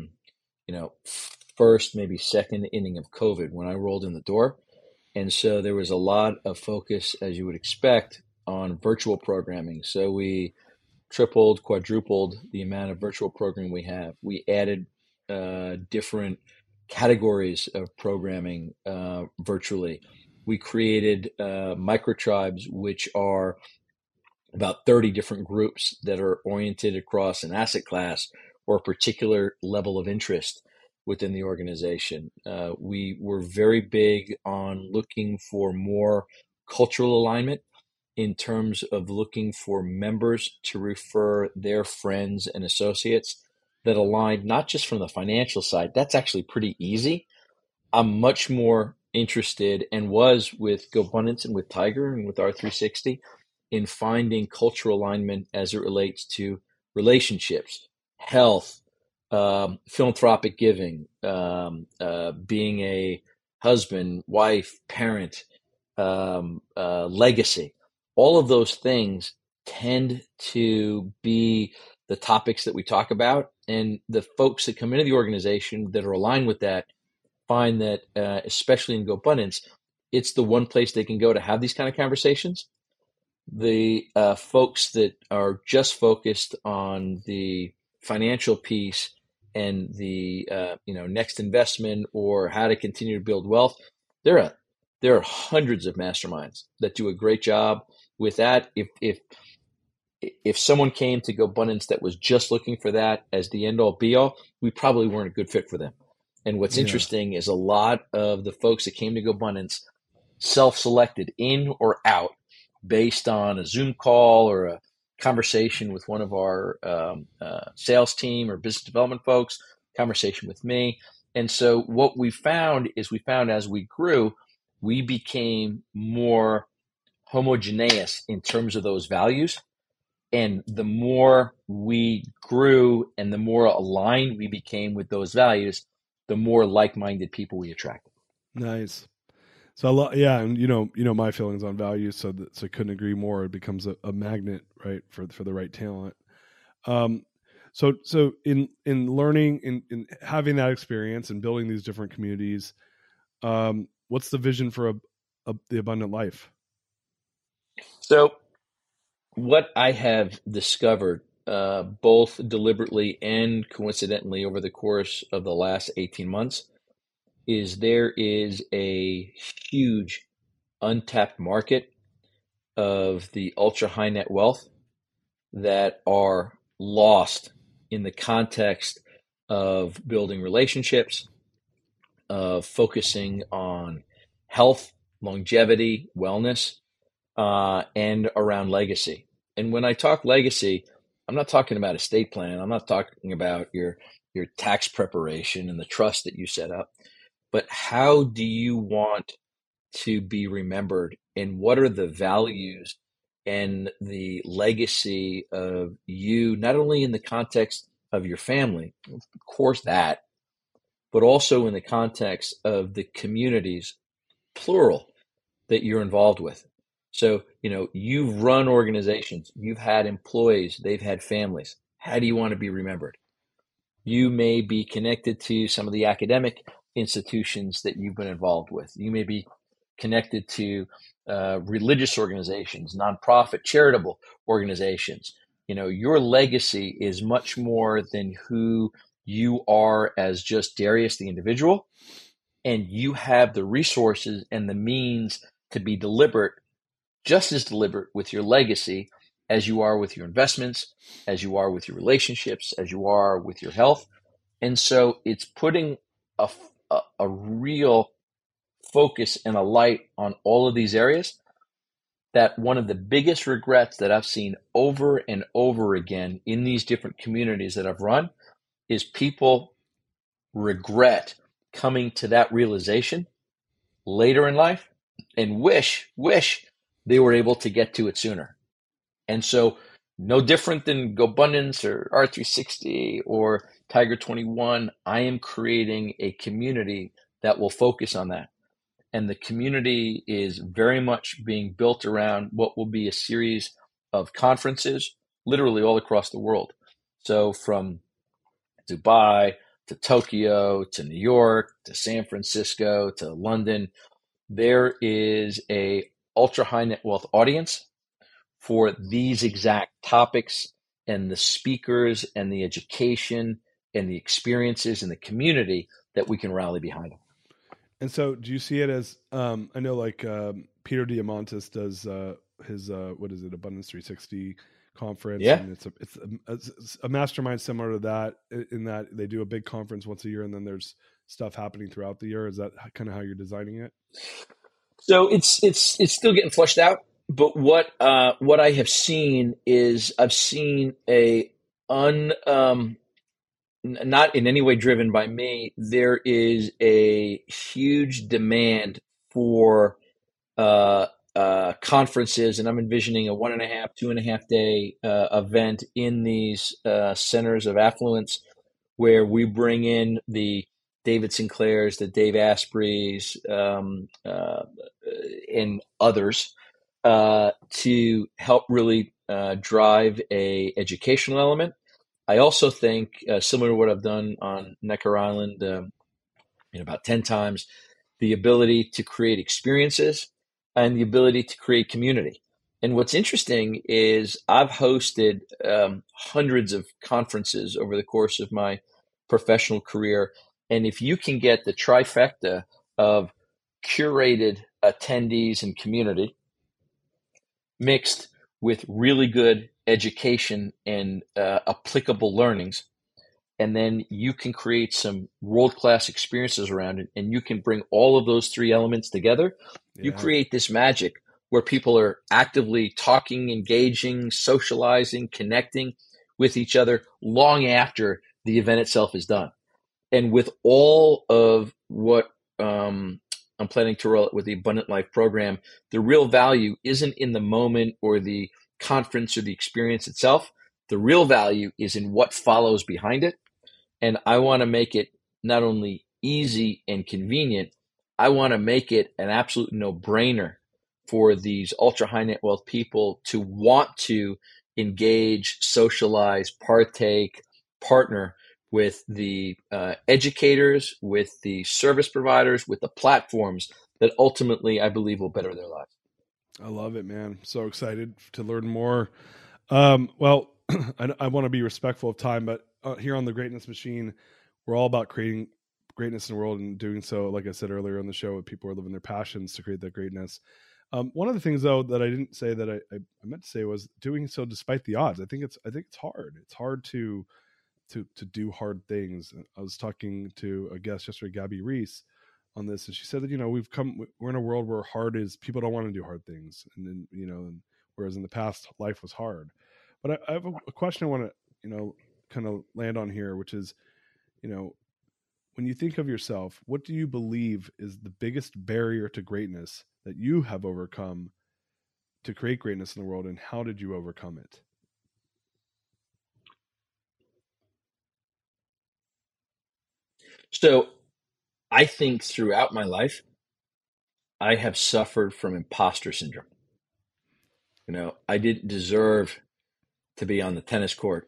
first, maybe second inning of COVID when I rolled in the door. And so there was a lot of focus, as you would expect, on virtual programming. So we tripled, quadrupled the amount of virtual programming we have. We added different categories of programming virtually. We created microtribes, which are about 30 different groups that are oriented across an asset class or a particular level of interest within the organization. We were very big on looking for more cultural alignment in terms of looking for members to refer their friends and associates that aligned not just from the financial side. That's actually pretty easy. I'm much more interested and was with GoBundance and with Tiger and with R360 in finding cultural alignment as it relates to relationships, health, philanthropic giving, being a husband, wife, parent, legacy. All of those things tend to be the topics that we talk about. And the folks that come into the organization that are aligned with that find that, especially in GoBundance, it's the one place they can go to have these kind of conversations. The folks that are just focused on the financial piece and the next investment or how to continue to build wealth, there are hundreds of masterminds that do a great job with that. If someone came to GoBundance that was just looking for that as the end all be all, we probably weren't a good fit for them. And what's interesting is a lot of the folks that came to GoBundance self-selected in or out based on a Zoom call or a conversation with one of our sales team or business development folks, conversation with me. And so what we found as we grew, we became more homogeneous in terms of those values. And the more we grew and the more aligned we became with those values, the more like-minded people we attracted. Nice. So and my feelings on values, so I couldn't agree more. It becomes a magnet, right, for the right talent. So in learning, in having that experience and building these different communities, what's the vision for the abundant life? So what I have discovered, both deliberately and coincidentally over the course of the last 18 months, is there is a huge untapped market of the ultra high net wealth that are lost in the context of building relationships, of focusing on health, longevity, wellness, and around legacy. And when I talk legacy, I'm not talking about estate plan. I'm not talking about your tax preparation and the trust that you set up, but how do you want to be remembered, and what are the values and the legacy of you, not only in the context of your family, of course that, but also in the context of the communities, plural, that you're involved with. So, you've run organizations, you've had employees, they've had families. How do you want to be remembered? You may be connected to some of the academic institutions that you've been involved with. You may be connected to religious organizations, nonprofit, charitable organizations. Your legacy is much more than who you are as just Darius, the individual. And you have the resources and the means to be deliberate, just as deliberate with your legacy as you are with your investments, as you are with your relationships, as you are with your health. And so it's putting a real focus and a light on all of these areas. That one of the biggest regrets that I've seen over and over again in these different communities that I've run is people regret coming to that realization later in life and wish they were able to get to it sooner. And so no different than GoBundance or R360 or Tiger 21, I am creating a community that will focus on that. And the community is very much being built around what will be a series of conferences, literally all across the world. So from Dubai to Tokyo to New York to San Francisco to London, there is a ultra high net wealth audience for these exact topics, and the speakers and the education and the experiences and the community that we can rally behind them. And so do you see it as, I know like Peter Diamandis does his, what is it, Abundance 360 conference. Yeah. And it's a mastermind similar to that, in that they do a big conference once a year and then there's stuff happening throughout the year. Is that kind of how you're designing it? So it's still getting fleshed out. But what I have seen is I've seen not in any way driven by me. There is a huge demand for conferences, and I'm envisioning a 1.5, 2.5 day event in these centers of affluence, where we bring in the David Sinclairs, the Dave Aspreys, and others to help really drive a educational element. I also think, similar to what I've done on Necker Island about 10 times, the ability to create experiences and the ability to create community. And what's interesting is I've hosted hundreds of conferences over the course of my professional career. And if you can get the trifecta of curated attendees and community mixed with really good education and applicable learnings, and then you can create some world-class experiences around it, and you can bring all of those three elements together. Yeah. You create this magic where people are actively talking, engaging, socializing, connecting with each other long after the event itself is done. And with all of what I'm planning to roll out with the Abundant Life program, the real value isn't in the moment or the conference or the experience itself. The real value is in what follows behind it. And I want to make it not only easy and convenient, I want to make it an absolute no-brainer for these ultra high net wealth people to want to engage, socialize, partake, partner with the educators, with the service providers, with the platforms that ultimately I believe will better their lives. I love it, man. So excited to learn more. Well, I want to be respectful of time, but here on the Greatness Machine, we're all about creating greatness in the world and doing so, like I said earlier on the show, people are living their passions to create that greatness. One of the things, though, that I didn't say that I meant to say was doing so despite the odds. I think it's hard. It's hard to do hard things. I was talking to a guest yesterday, Gabby Reese, on this, and she said that, you know, we're in a world where people don't want to do hard things, and then, you know, and whereas in the past life was hard. But I have a question I want to, you know, kind of land on here, which is, you know, when you think of yourself, what do you believe is the biggest barrier to greatness that you have overcome to create greatness in the world, and how did you overcome it? So I think throughout my life, I have suffered from imposter syndrome. You know, I didn't deserve to be on the tennis court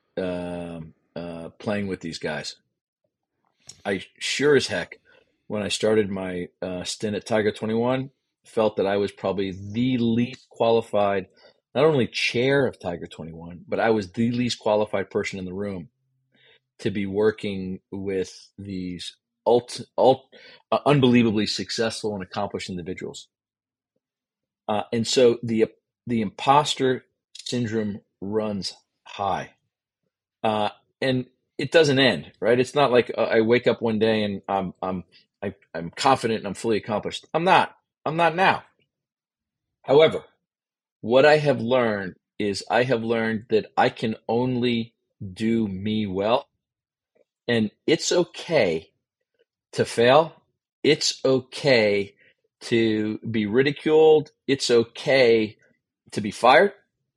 playing with these guys. I sure as heck, when I started my stint at Tiger 21, felt that I was probably the least qualified, not only chair of Tiger 21, but I was the least qualified person in the room to be working with these unbelievably successful and accomplished individuals. And so the imposter syndrome runs high. And it doesn't end, right? It's not like I wake up one day and I'm confident and I'm fully accomplished. I'm not. I'm not now. However, what I have learned is I have learned that I can only do me well, and it's okay to fail. It's okay to be ridiculed. It's okay to be fired,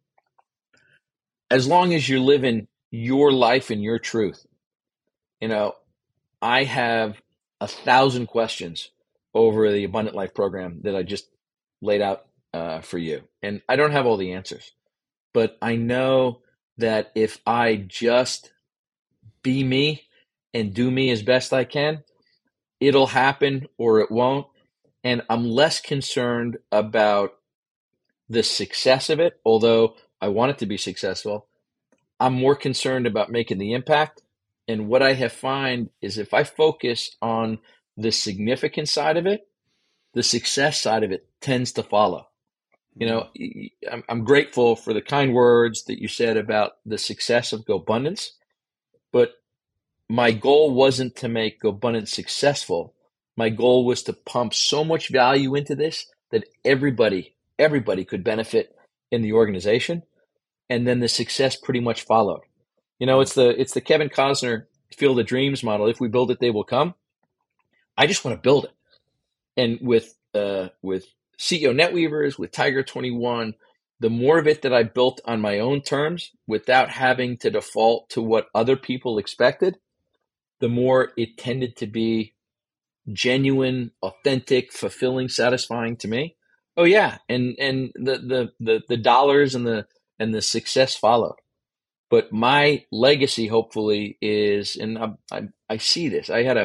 as long as you're living your life and your truth. You know, I have 1,000 questions over the Abundant Life program that I just laid out for you. And I don't have all the answers, but I know that if I just be me and do me as best I can, it'll happen or it won't. And I'm less concerned about the success of it, although I want it to be successful. I'm more concerned about making the impact. And what I have found is if I focus on the significant side of it, the success side of it tends to follow. You know, I'm grateful for the kind words that you said about the success of GoBundance, but my goal wasn't to make GoBundance successful. My goal was to pump so much value into this that everybody could benefit in the organization. And then the success pretty much followed. You know, it's the Kevin Costner Field of Dreams model. If we build it, they will come. I just want to build it. And with CEO NetWeavers, with Tiger 21, the more of it that I built on my own terms without having to default to what other people expected, the more it tended to be genuine, authentic, fulfilling, satisfying to me. Oh yeah, and the dollars and the success followed. But my legacy, hopefully, is, and I see this. I had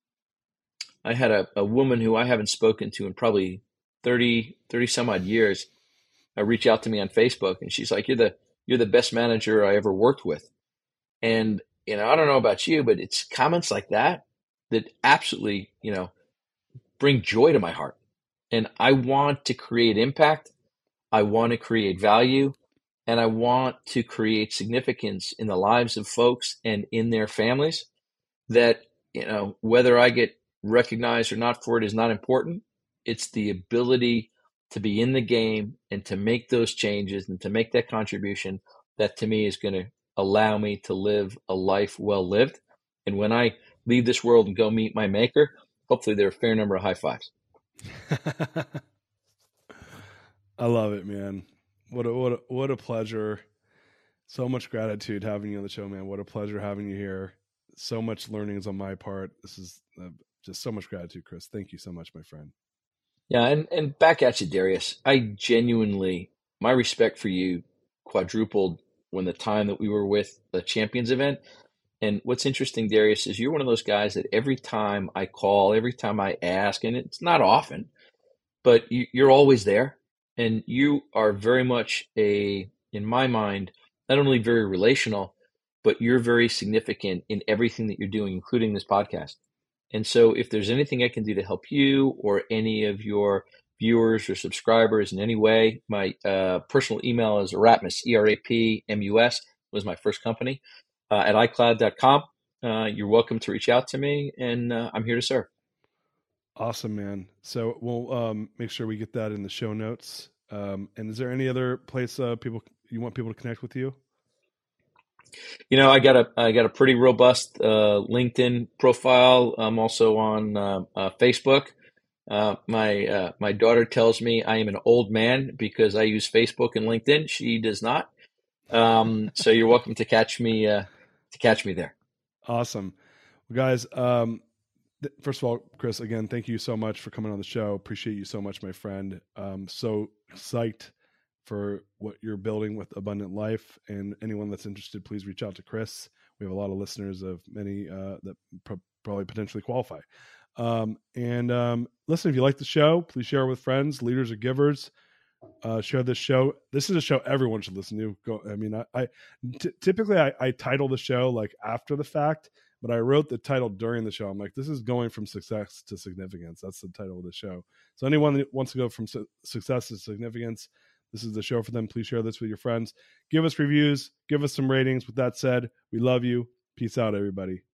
a woman who I haven't spoken to in probably 30 some odd years. Reach out to me on Facebook, and she's like, "You're the best manager I ever worked with." And you know, I don't know about you, but it's comments like that that absolutely, you know, bring joy to my heart. And I want to create impact. I want to create value. And I want to create significance in the lives of folks and in their families that, you know, whether I get recognized or not for it is not important. It's the ability to be in the game and to make those changes and to make that contribution that to me is going to allow me to live a life well lived. And when I leave this world and go meet my maker, hopefully there are a fair number of high fives. I love it, man. What a pleasure. So much gratitude having you on the show, man. What a pleasure having you here. So much learnings on my part. This is just so much gratitude, Chris. Thank you so much, my friend. Yeah, and back at you, Darius. I genuinely, my respect for you quadrupled when the time that we were with the Champions event. And what's interesting, Darius, is you're one of those guys that every time I call, every time I ask, and it's not often, but you're always there. And you are very much in my mind, not only very relational, but you're very significant in everything that you're doing, including this podcast. And so if there's anything I can do to help you or any of your viewers or subscribers in any way, my personal email is Erapmus, ERAPMUS, was my first company, at iCloud.com. You're welcome to reach out to me, and I'm here to serve. Awesome, man. So we'll make sure we get that in the show notes. And is there any other place you want people to connect with you? I got a pretty robust LinkedIn profile. I'm also on Facebook. My daughter tells me I am an old man because I use Facebook and LinkedIn. She does not. So you're welcome to catch me there. Awesome. Well, guys, first of all, Chris, again, thank you so much for coming on the show. Appreciate you so much, my friend. So psyched for what you're building with Abundant Life. And anyone that's interested, please reach out to Chris. We have a lot of listeners of many that probably potentially qualify. Listen, if you like the show, please share it with friends. Leaders are givers. Share this show. This is a show everyone should listen to. Typically I title the show like after the fact, but I wrote the title during the show. I'm like, this is going from success to significance. That's the title of the show. So anyone that wants to go from success to significance, this is the show for them. Please share this with your friends. Give us reviews. Give us some ratings. With that said, we love you. Peace out, everybody.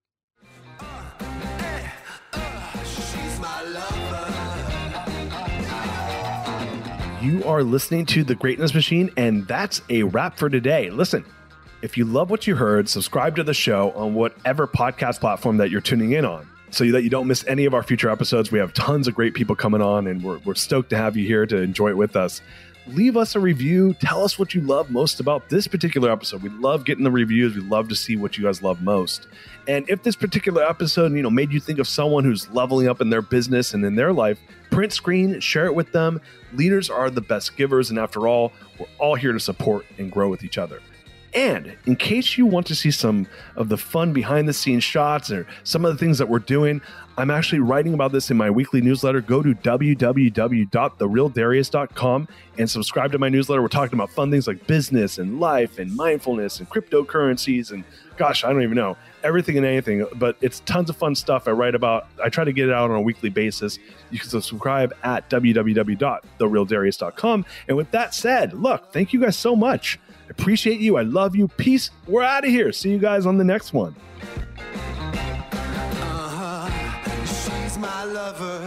You are listening to The Greatness Machine, and that's a wrap for today. Listen, if you love what you heard, subscribe to the show on whatever podcast platform that you're tuning in on so that you don't miss any of our future episodes. We have tons of great people coming on, and we're stoked to have you here to enjoy it with us. Leave us a review. Tell us what you love most about this particular episode. We love getting the reviews. We love to see what you guys love most. And if this particular episode, made you think of someone who's leveling up in their business and in their life, print screen, share it with them. Leaders are the best givers. And after all, we're all here to support and grow with each other. And in case you want to see some of the fun behind the scenes shots or some of the things that we're doing, I'm actually writing about this in my weekly newsletter. Go to www.therealdarius.com and subscribe to my newsletter. We're talking about fun things like business and life and mindfulness and cryptocurrencies and gosh, I don't even know, everything and anything, but it's tons of fun stuff I write about. I try to get it out on a weekly basis. You can subscribe at www.therealdarius.com. And with that said, look, thank you guys so much. I appreciate you. I love you. Peace. We're out of here. See you guys on the next one. She's my lover.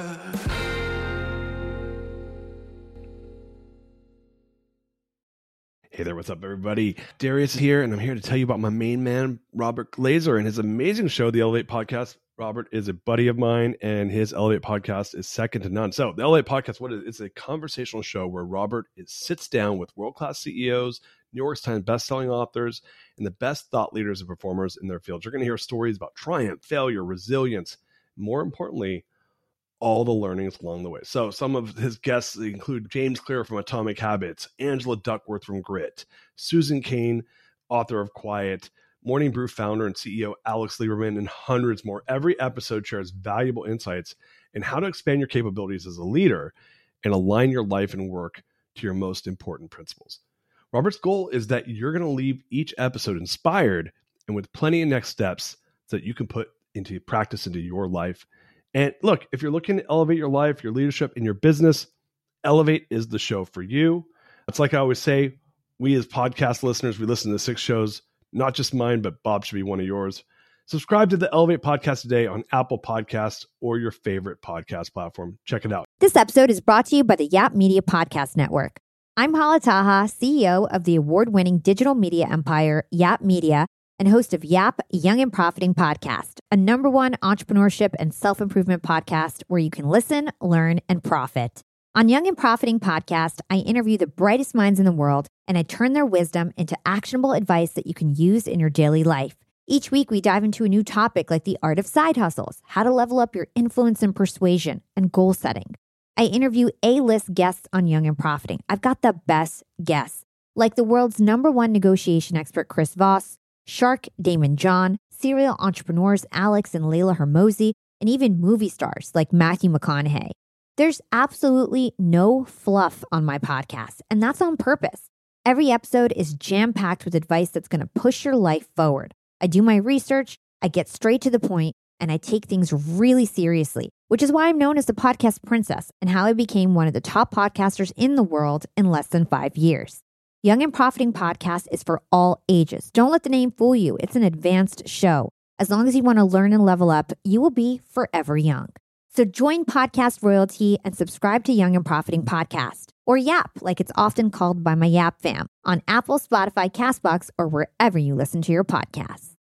Hey there, what's up, everybody? Darius here, and I'm here to tell you about my main man, Robert Glazer, and his amazing show, The Elevate Podcast. Robert is a buddy of mine, and his Elevate Podcast is second to none. So, the Elevate Podcast, what is it? It's a conversational show where Robert sits down with world-class CEOs, New York Times bestselling authors, and the best thought leaders and performers in their field. You're going to hear stories about triumph, failure, resilience, more importantly, all the learnings along the way. So some of his guests include James Clear from Atomic Habits, Angela Duckworth from Grit, Susan Cain, author of Quiet, Morning Brew founder and CEO Alex Lieberman, and hundreds more. Every episode shares valuable insights in how to expand your capabilities as a leader and align your life and work to your most important principles. Robert's goal is that you're going to leave each episode inspired and with plenty of next steps that you can put into practice into your life. And look, if you're looking to elevate your life, your leadership, and your business, Elevate is the show for you. It's like I always say, we as podcast listeners, we listen to 6 shows, not just mine, but Bob should be one of yours. Subscribe to the Elevate Podcast today on Apple Podcasts or your favorite podcast platform. Check it out. This episode is brought to you by the Yap Media Podcast Network. I'm Hala Taha, CEO of the award-winning digital media empire, Yap Media, and host of Yap Young and Profiting Podcast, a #1 entrepreneurship and self-improvement podcast where you can listen, learn, and profit. On Young and Profiting Podcast, I interview the brightest minds in the world, and I turn their wisdom into actionable advice that you can use in your daily life. Each week, we dive into a new topic like the art of side hustles, how to level up your influence and persuasion, and goal setting. I interview A-list guests on Young and Profiting. I've got the best guests, like the world's #1 negotiation expert, Chris Voss, Shark Damon John, serial entrepreneurs Alex and Layla Hermosi, and even movie stars like Matthew McConaughey. There's absolutely no fluff on my podcast, and that's on purpose. Every episode is jam-packed with advice that's going to push your life forward. I do my research, I get straight to the point, and I take things really seriously, which is why I'm known as the podcast princess and how I became one of the top podcasters in the world in less than 5 years. Young and Profiting Podcast is for all ages. Don't let the name fool you. It's an advanced show. As long as you want to learn and level up, you will be forever young. So join Podcast Royalty and subscribe to Young and Profiting Podcast, or YAP, like it's often called by my YAP fam, on Apple, Spotify, CastBox, or wherever you listen to your podcasts.